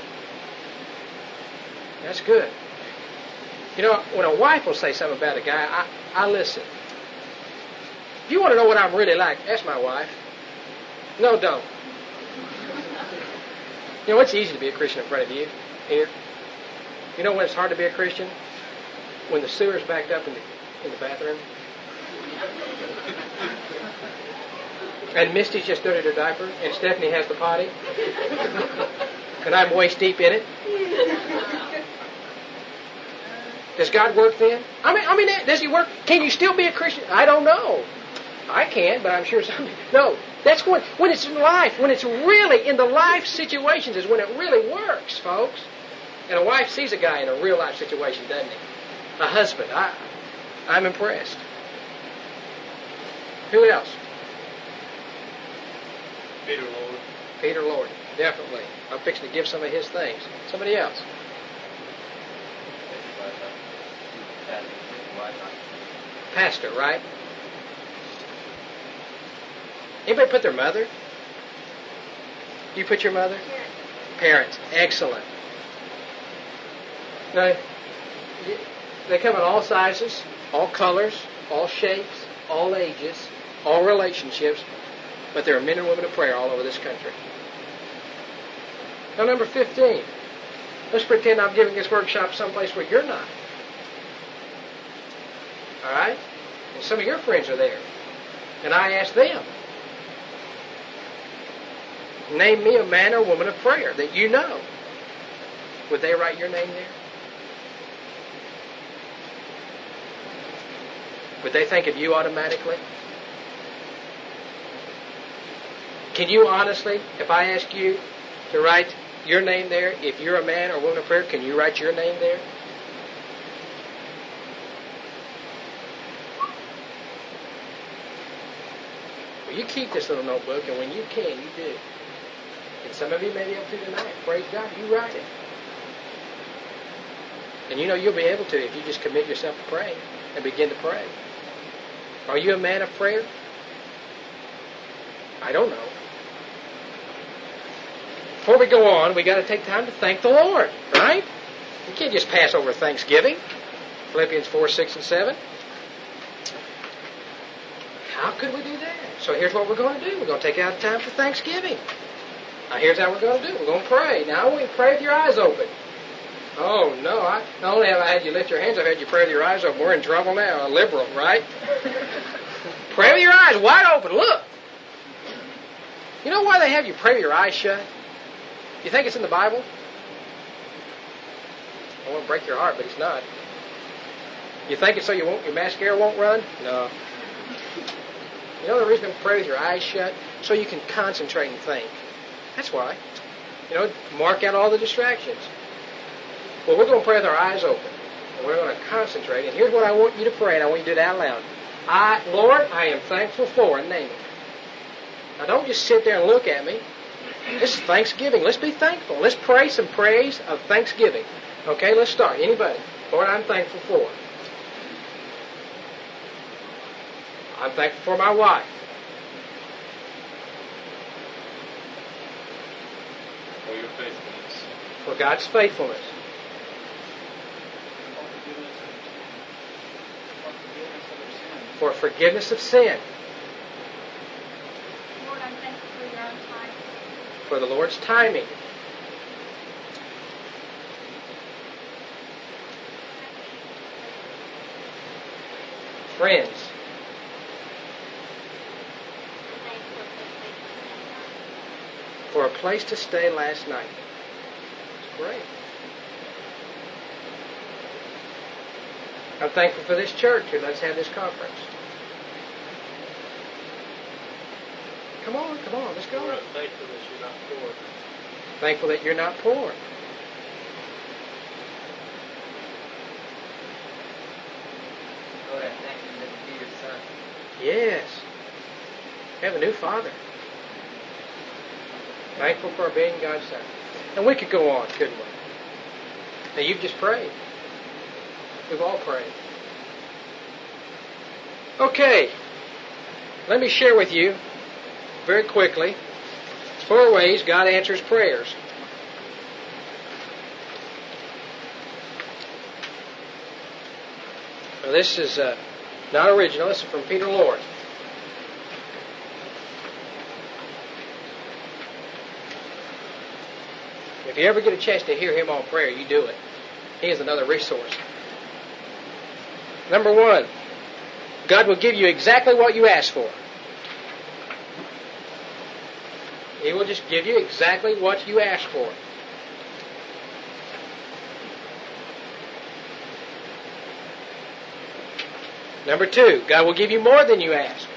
That's good. You know, when a wife will say something about a guy, I, I listen. If you want to know what I'm really like, ask my wife. No, don't. You know, it's easy to be a Christian in front of you here. You know when it's hard to be a Christian? When the sewer's backed up in the, in the bathroom. And Misty's just dirtied her diaper, and Stephanie has the potty. And I'm waist deep in it. Does God work then? I mean, I mean, does He work? Can you still be a Christian? I don't know. I can't, but I'm sure some. No, that's when when it's in life, when it's really in the life situations is when it really works, folks. And a wife sees a guy in a real life situation, doesn't he? A husband. I, I'm impressed. Who else? Peter Lord. Peter Lord, definitely. I'm fixing to give some of his things. Somebody else. Pastor, right? Anybody put their mother? You put your mother? Parents. Parents. Excellent. Now, they come in all sizes, all colors, all shapes, all ages, all relationships, but there are men and women of prayer all over this country. Now, number fifteen. Let's pretend I'm giving this workshop someplace where you're not. All right? And some of your friends are there. And I ask them, name me a man or woman of prayer that you know. Would they write your name there? Would they think of you automatically? Can you honestly, if I ask you to write your name there, if you're a man or woman of prayer, can you write your name there? Well, you keep this little notebook, and when you can, you do. And some of you may be able to tonight. Praise God, you write it. And you know you'll be able to if you just commit yourself to praying and begin to pray. Are you a man of prayer? I don't know. Before we go on, we got to take time to thank the Lord, right? You can't just pass over Thanksgiving. Philippians four, six, and seven. How could we do that? So here's what we're going to do. We're going to take out time for Thanksgiving. Now here's how we're going to do it. We're going to pray. Now I want you to pray with your eyes open. Oh, no. I, not only have I had you lift your hands, I've had you pray with your eyes open. We're in trouble now. A liberal, right? Pray with your eyes wide open. Look. You know why they have you pray with your eyes shut? You think it's in the Bible? I want to break your heart, but it's not. You think it's so you won't, your mascara won't run? No. You know the reason to pray with your eyes shut? So you can concentrate and think. That's why. You know, mark out all the distractions. Well, we're going to pray with our eyes open. And we're going to concentrate. And here's what I want you to pray, and I want you to do it out loud. I, Lord, I am thankful for, and name it. Now, don't just sit there and look at me. This is Thanksgiving. Let's be thankful. Let's pray some praise of Thanksgiving. Okay, let's start. Anybody? Lord, I'm thankful for. I'm thankful for my wife. For your faithfulness. For God's faithfulness. For forgiveness of sin. Lord, I'm thankful for your untimely. for the Lord's timing. Friends. For a place to stay last night. It's great. I'm thankful for this church who lets us have this conference. Come on, come on, let's go. Lord, I'm thankful that you're not poor. Thankful that you're not poor. Lord, I thank you that you be your son. Yes. We have a new Father. Thankful for being God's Son. And we could go on, couldn't we? Now you've just prayed. We've all prayed. Okay. Let me share with you very quickly four ways God answers prayers. Now this is uh, not original. This is from Peter Lord. If you ever get a chance to hear him on prayer, you do it. He is another resource. Number one, God will give you exactly what you ask for. He will just give you exactly what you ask for. Number two, God will give you more than you ask.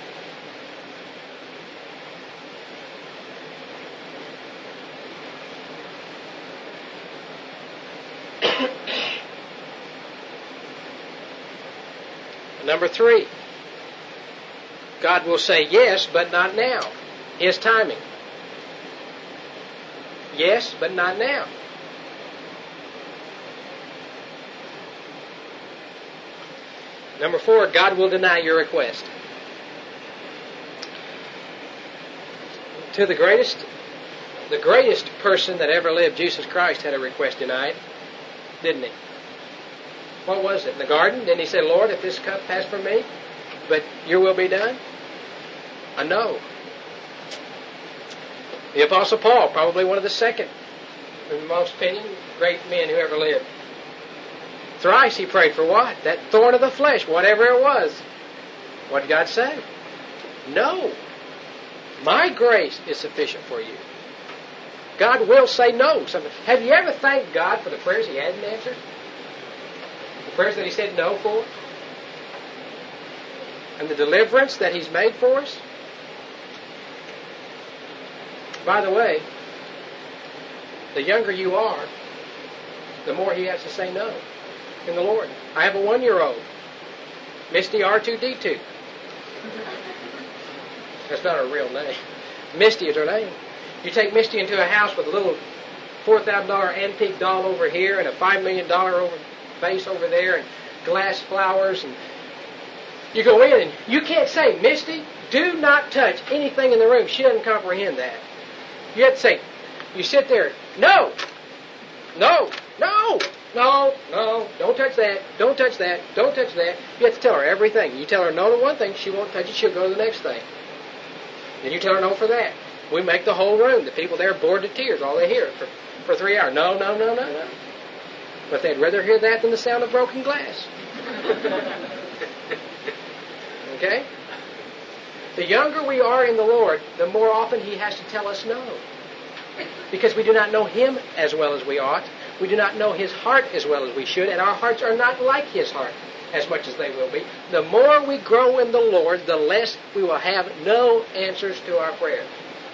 Number three, God will say yes, but not now. His timing. Yes, but not now. Number four, God will deny your request. To the greatest, the greatest person that ever lived, Jesus Christ, had a request denied, didn't he? What was it? In the garden? Didn't he say, Lord, if this cup pass from me, but your will be done? A no. The Apostle Paul, probably one of the second, in most opinion, great men who ever lived. Thrice he prayed for what? That thorn of the flesh, whatever it was. What did God say? No. My grace is sufficient for you. God will say no. Have you ever thanked God for the prayers he hadn't answered? The prayers that he said no for? And the deliverance that he's made for us? By the way, the younger you are, the more he has to say no in the Lord. I have a one-year-old, Misty R two D two. That's not her real name. Misty is her name. You take Misty into a house with a little four thousand dollars antique doll over here and a five million dollars over vase over there and glass flowers, and you go in and you can't say, Misty, do not touch anything in the room. She doesn't comprehend that. You have to say, you sit there, no, no, no, no, no, don't touch that, don't touch that, don't touch that. You have to tell her everything. You tell her no to one thing, she won't touch it, she'll go to the next thing. Then you tell her no for that. We make the whole room, the people there bored to tears, all they hear for, for three hours. No, no, no, no, no. But they'd rather hear that than the sound of broken glass. Okay? The younger we are in the Lord, the more often he has to tell us no. Because we do not know him as well as we ought. We do not know his heart as well as we should. And our hearts are not like his heart as much as they will be. The more we grow in the Lord, the less we will have no answers to our prayers.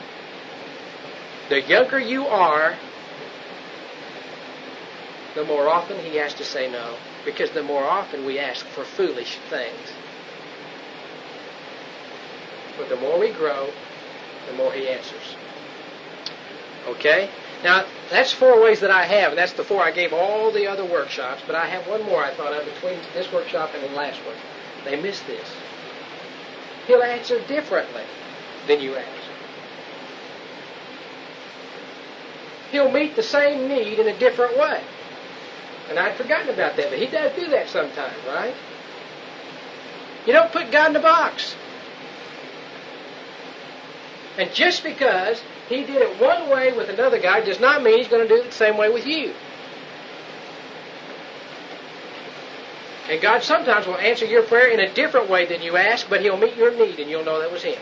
The younger you are, the more often he has to say no. Because the more often we ask for foolish things. But the more we grow, the more he answers. Okay? Now, that's four ways that I have, and that's the four I gave all the other workshops, but I have one more I thought of between this workshop and the last one. They missed this. He'll answer differently than you ask. He'll meet the same need in a different way. And I'd forgotten about that, but he does do that sometimes, right? You don't put God in a box. And just because he did it one way with another guy does not mean he's going to do it the same way with you. And God sometimes will answer your prayer in a different way than you ask, but He'll meet your need and you'll know that was Him.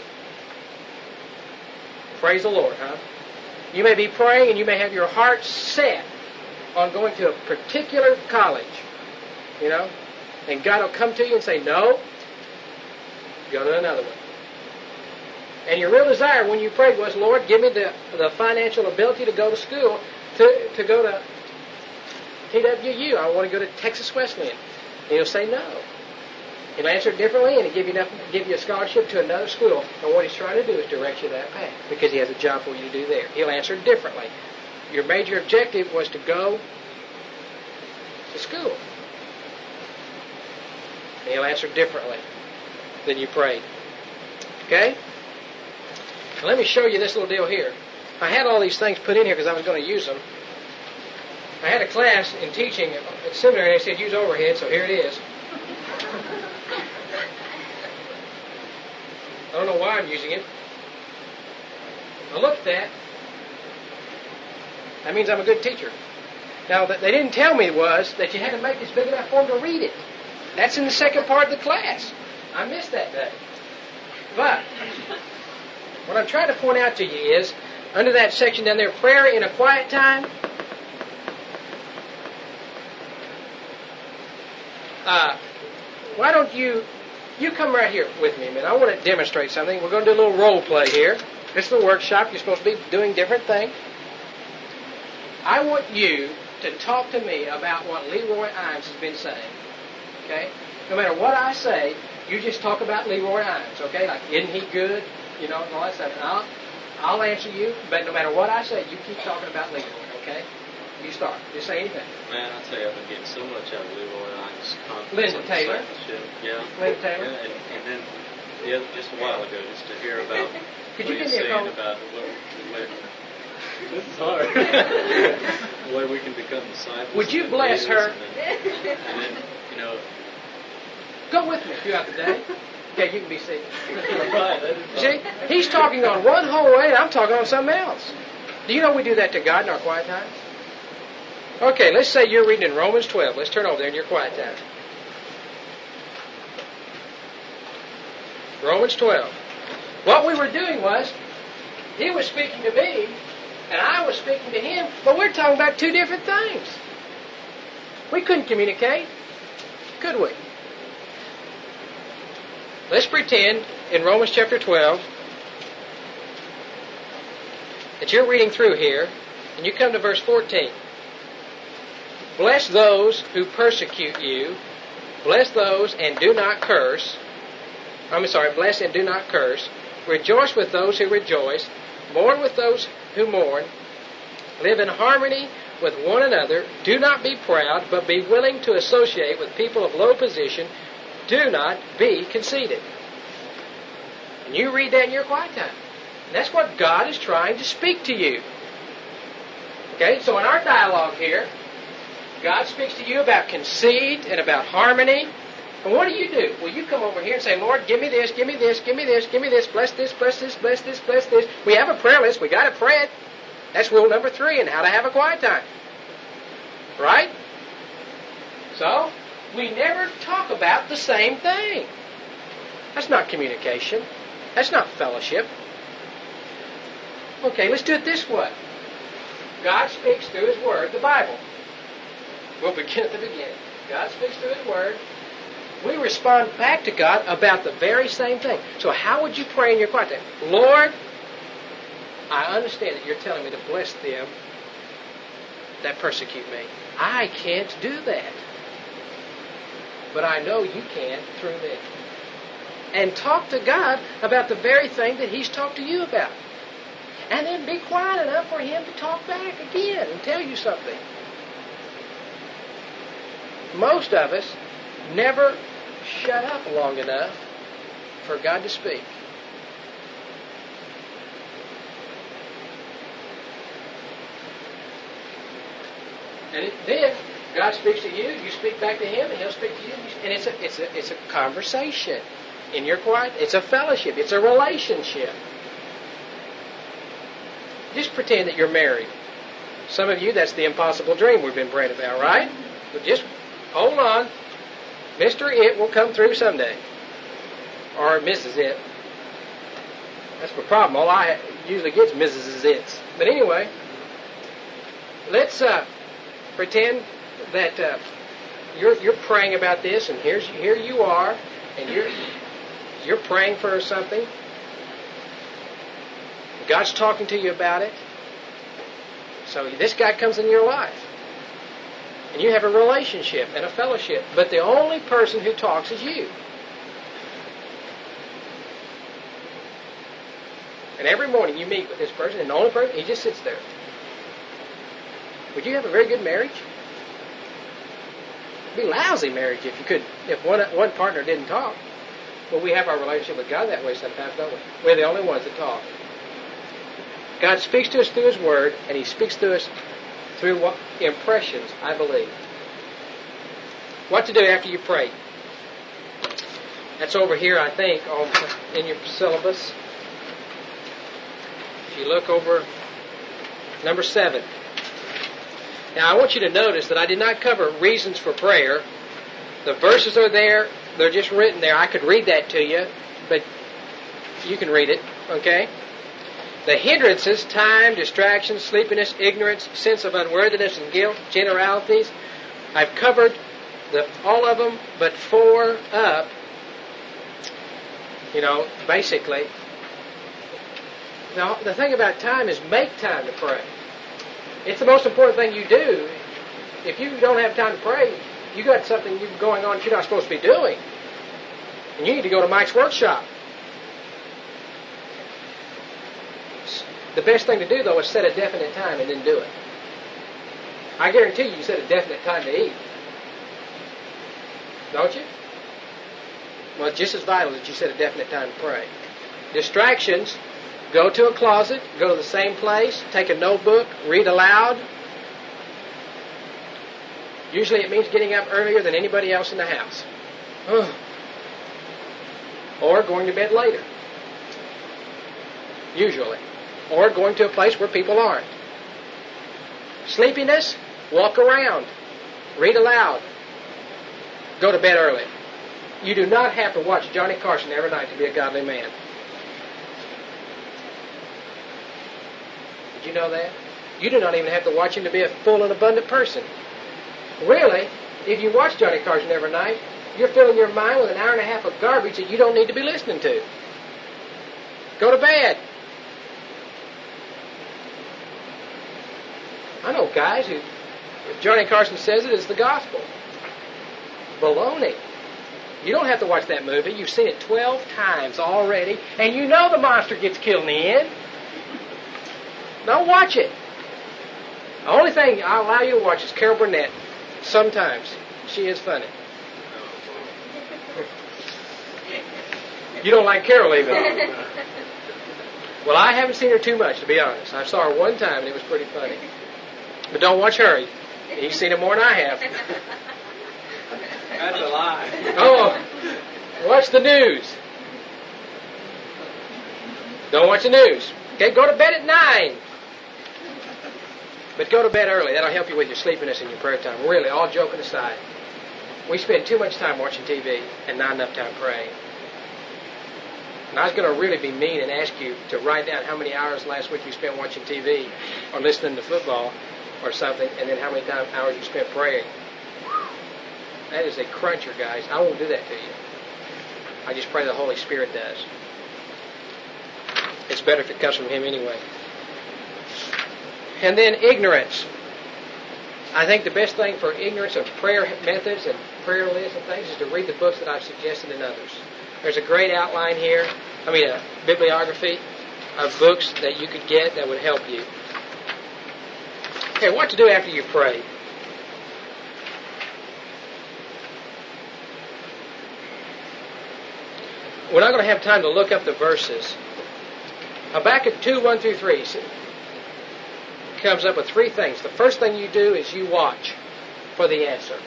Praise the Lord, huh? You may be praying and you may have your heart set on going to a particular college, you know, and God will come to you and say, no, go to another one. And your real desire when you prayed was, Lord, give me the, the financial ability to go to school, to, to go to T W U. I want to go to Texas Wesleyan. And He'll say no. He'll answer it differently and He'll give you, enough, give you a scholarship to another school. And what He's trying to do is direct you that path because He has a job for you to do there. He'll answer it differently. Your major objective was to go to school. And He'll answer differently than you prayed. Okay? Now let me show you this little deal here. I had all these things put in here because I was going to use them. I had a class in teaching at seminary and they said use overhead, so here it is. I don't know why I'm using it. I looked at that. That means I'm a good teacher. Now, what they didn't tell me was that you had to make this big enough for them to read it. That's in the second part of the class. I missed that day. But what I'm trying to point out to you is, under that section down there, prayer in a quiet time, uh, why don't you, you come right here with me a minute. I want to demonstrate something. We're going to do a little role play here. This is a workshop. You're supposed to be doing different things. I want you to talk to me about what Leroy Imes has been saying. Okay? No matter what I say, you just talk about Leroy Imes. Okay? Like, isn't he good? You know, and all that stuff. And I'll, I'll answer you, but no matter what I say, you keep talking about Leroy. Okay? You start. Just say anything. Man, I tell you, I've been getting so much out of Leroy Imes' conference. Linda on Taylor. discipleship. Yeah. Linda Taylor. Yeah, and, and then the other, just a while ago, just to hear about Could what you he's give me a saying call? about the way, the way this is hard. The way we can become disciples. Would you and bless leaders, her? And then, and then, you know. Go with me throughout the day. Okay, you can be seated. Right, that is See, he's talking on one whole way, and I'm talking on something else. Do you know we do that to God in our quiet time? Okay, let's say you're reading in Romans twelve. Let's turn over there in your quiet time. Romans twelve. What we were doing was, he was speaking to me, and I was speaking to him, but we're talking about two different things. We couldn't communicate, could we? Let's pretend in Romans chapter twelve that you're reading through here, and you come to verse fourteen. Bless those who persecute you. Bless those and do not curse. I'm sorry, bless and do not curse. Rejoice with those who rejoice. Mourn with those who mourn. Live in harmony with one another. Do not be proud, but be willing to associate with people of low position. Do not be conceited. And you read that in your quiet time. And that's what God is trying to speak to you. Okay, so in our dialogue here, God speaks to you about conceit and about harmony. And what do you do? Well, you come over here and say, Lord, give me this, give me this, give me this, give me this, bless this, bless this, bless this, bless this. We have a prayer list. We got to pray it. That's rule number three in how to have a quiet time. Right? So, we never talk about the same thing. That's not communication. That's not fellowship. Okay, let's do it this way. God speaks through His Word, the Bible. We'll begin at the beginning. God speaks through His Word. We respond back to God about the very same thing. So how would you pray in your quiet time? Lord, I understand that you're telling me to bless them that persecute me. I can't do that. But I know you can through me. And talk to God about the very thing that He's talked to you about. And then be quiet enough for Him to talk back again and tell you something. Most of us never shut up long enough for God to speak. And then God speaks to you, you speak back to Him, and He'll speak to you. And it's a, it's a, it's a conversation in your quiet. It's a fellowship. It's a relationship. just pretend that you're married. Some of you, that's the impossible dream we've been praying about, right? But just hold on. Mister It will come through someday. Or Missus It. That's the problem. All I usually get is Missus It's. But anyway, let's uh, pretend that uh, you're you're praying about this, and here's here you are, and you're you're praying for something. God's talking to you about it. So this guy comes in your life. And you have a relationship and a fellowship. But the only person who talks is you. And every morning you meet with this person, and the only person, he just sits there. Would you have a very good marriage? It'd be a lousy marriage if you could, if one one partner didn't talk. Well, we have our relationship with God that way sometimes, don't we? We're the only ones that talk. God speaks to us through His Word, and He speaks to us through what, impressions, I believe. What to do after you pray? That's over here, I think, on, in your syllabus. If you look over number seven. Now, I want you to notice that I did not cover reasons for prayer. The verses are there. They're just written there. I could read that to you, but you can read it, okay? The hindrances, time, distractions, sleepiness, ignorance, sense of unworthiness and guilt, generalities, I've covered the, all of them, but four up, you know, basically. Now, the thing about time is make time to pray. It's the most important thing you do. If you don't have time to pray, you got something going on that you're not supposed to be doing. And you need to go to Mike's workshop. The best thing to do, though, is set a definite time and then do it. I guarantee you, you set a definite time to eat. Don't you? Well, it's just as vital that you set a definite time to pray. Distractions, go to a closet, go to the same place, take a notebook, read aloud. Usually it means getting up earlier than anybody else in the house. Or going to bed later. Usually. Or going to a place where people aren't. Sleepiness, walk around. Read aloud. Go to bed early. You do not have to watch Johnny Carson every night to be a godly man. Did you know that? You do not even have to watch him to be a full and abundant person. Really, if you watch Johnny Carson every night, you're filling your mind with an hour and a half of garbage that you don't need to be listening to. Go to bed. I know guys who, if Johnny Carson says it, it's the gospel. Baloney. You don't have to watch that movie. You've seen it twelve times already, and you know the monster gets killed in the end. Don't watch it. The only thing I'll allow you to watch is Carol Burnett. Sometimes. She is funny. You don't like Carol even. Well, I haven't seen her too much, to be honest. I saw her one time, and it was pretty funny. But don't watch her. He's seen it more than I have. That's a lie. Oh, watch the news. Don't watch the news. Okay, go to bed at nine. But go to bed early. That'll help you with your sleepiness and your prayer time. Really, all joking aside. We spend too much time watching T V and not enough time praying. And I was going to really be mean and ask you to write down how many hours last week you spent watching T V or listening to football or something, and then how many time, hours you spent praying. That is a cruncher, guys. I won't do that to you. I just pray the Holy Spirit does. It's better if it comes from Him anyway. And then ignorance. I think the best thing for ignorance of prayer methods and prayer lists and things is to read the books that I've suggested in others. There's a great outline here, I mean a bibliography of books that you could get that would help you. Okay, what to do after you pray? We're not going to have time to look up the verses. Habakkuk two, one through three comes up with three things. The first thing you do is you watch for the answer.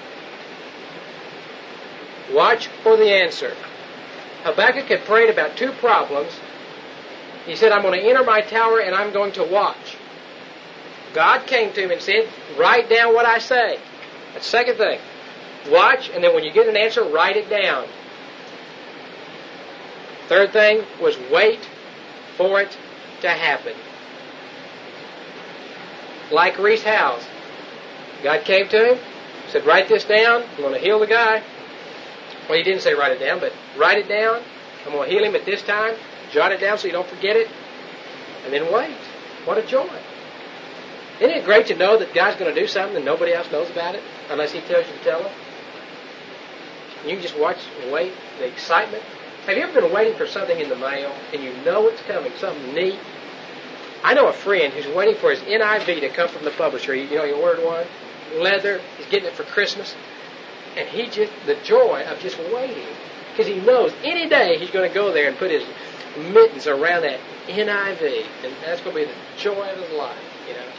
Watch for the answer. Habakkuk had prayed about two problems He said, I'm going to enter my tower and I'm going to watch. God came to him and said, write down what I say. That's the second thing. Watch, and then when you get an answer, write it down. Third thing was wait for it to happen. Like Reese Howes. God came to him, said, write this down. I'm going to heal the guy. Well, he didn't say write it down, but write it down. I'm going to heal him at this time. Jot it down so you don't forget it. And then wait. What a joy. Isn't it great to know that God's going to do something and nobody else knows about it unless He tells you to tell them? You can just watch and wait, the excitement. Have you ever been waiting for something in the mail and you know it's coming, something neat? I know a friend who's waiting for his N I V to come from the publisher. You know, you ordered one, leather, he's getting it for Christmas. And he just, the joy of just waiting. Because he knows any day he's going to go there and put his mittens around that N I V. And that's going to be the joy of his life, you know.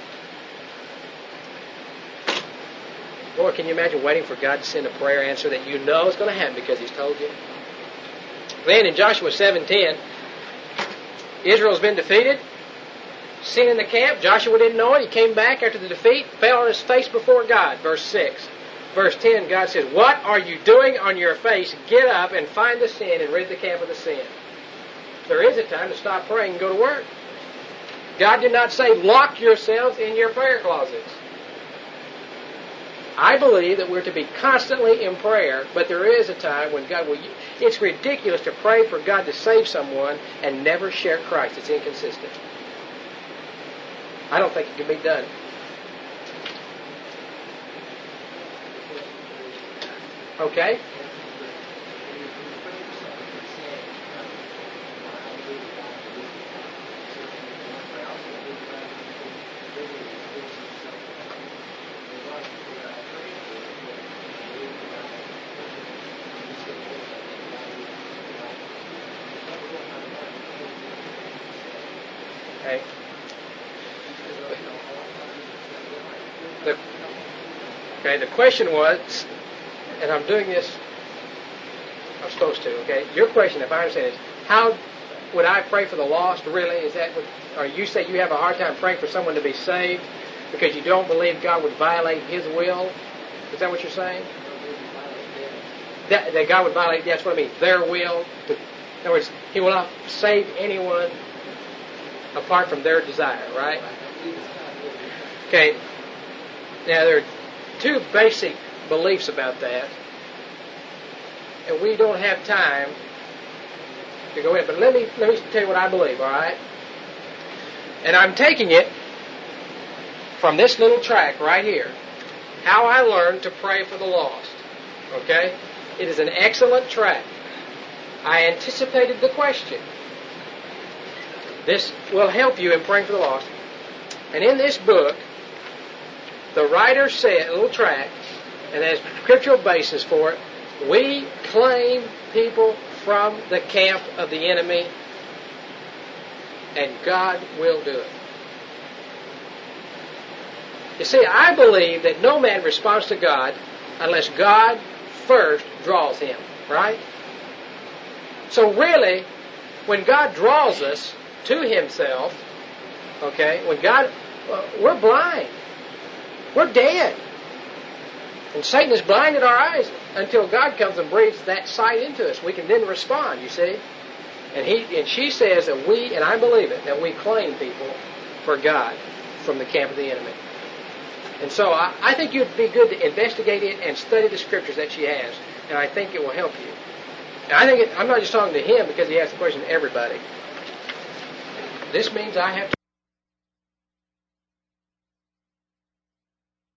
Boy, can you imagine waiting for God to send a prayer answer that you know is going to happen because He's told you? Then in Joshua seven ten, Israel's been defeated. Sin in the camp. Joshua didn't know it. He came back after the defeat, fell on his face before God. Verse six. Verse ten, God says, what are you doing on your face? Get up and find the sin and rid the camp of the sin. There is a time to stop praying and go to work. God did not say, lock yourselves in your prayer closets. I believe that we're to be constantly in prayer, but there is a time when God will... It's ridiculous to pray for God to save someone and never share Christ. It's inconsistent. I don't think it can be done. Okay? Okay. The, okay, the question was, and I'm doing this, I'm supposed to, okay? Your question, if I understand, is how would I pray for the lost, really? Is that what, or you say you have a hard time praying for someone to be saved because you don't believe God would violate His will? Is that what you're saying? That, that God would violate, that's what I mean, their will. To, in other words, He will not save anyone apart from their desire, right? Okay. Now, there are two basic beliefs about that. And we don't have time to go in. But let me let me tell you what I believe, all right? And I'm taking it from this little tract right here. How I Learned to Pray for the Lost. Okay? It is an excellent tract. I anticipated the question. This will help you in praying for the lost. And in this book, the writer said, a little tract, and has scriptural basis for it, we claim people from the camp of the enemy, and God will do it. You see, I believe that no man responds to God unless God first draws him, right? So really, when God draws us to Himself, okay, when God, uh, we're blind. We're dead. And Satan has blinded our eyes until God comes and breathes that sight into us. We can then respond, you see. And he and she says that we, and I believe it, that we claim people for God from the camp of the enemy. And so I, I think you'd be good to investigate it and study the scriptures that she has. And I think it will help you. And I think it, I'm not just talking to him because he asked the question to everybody. This means I have to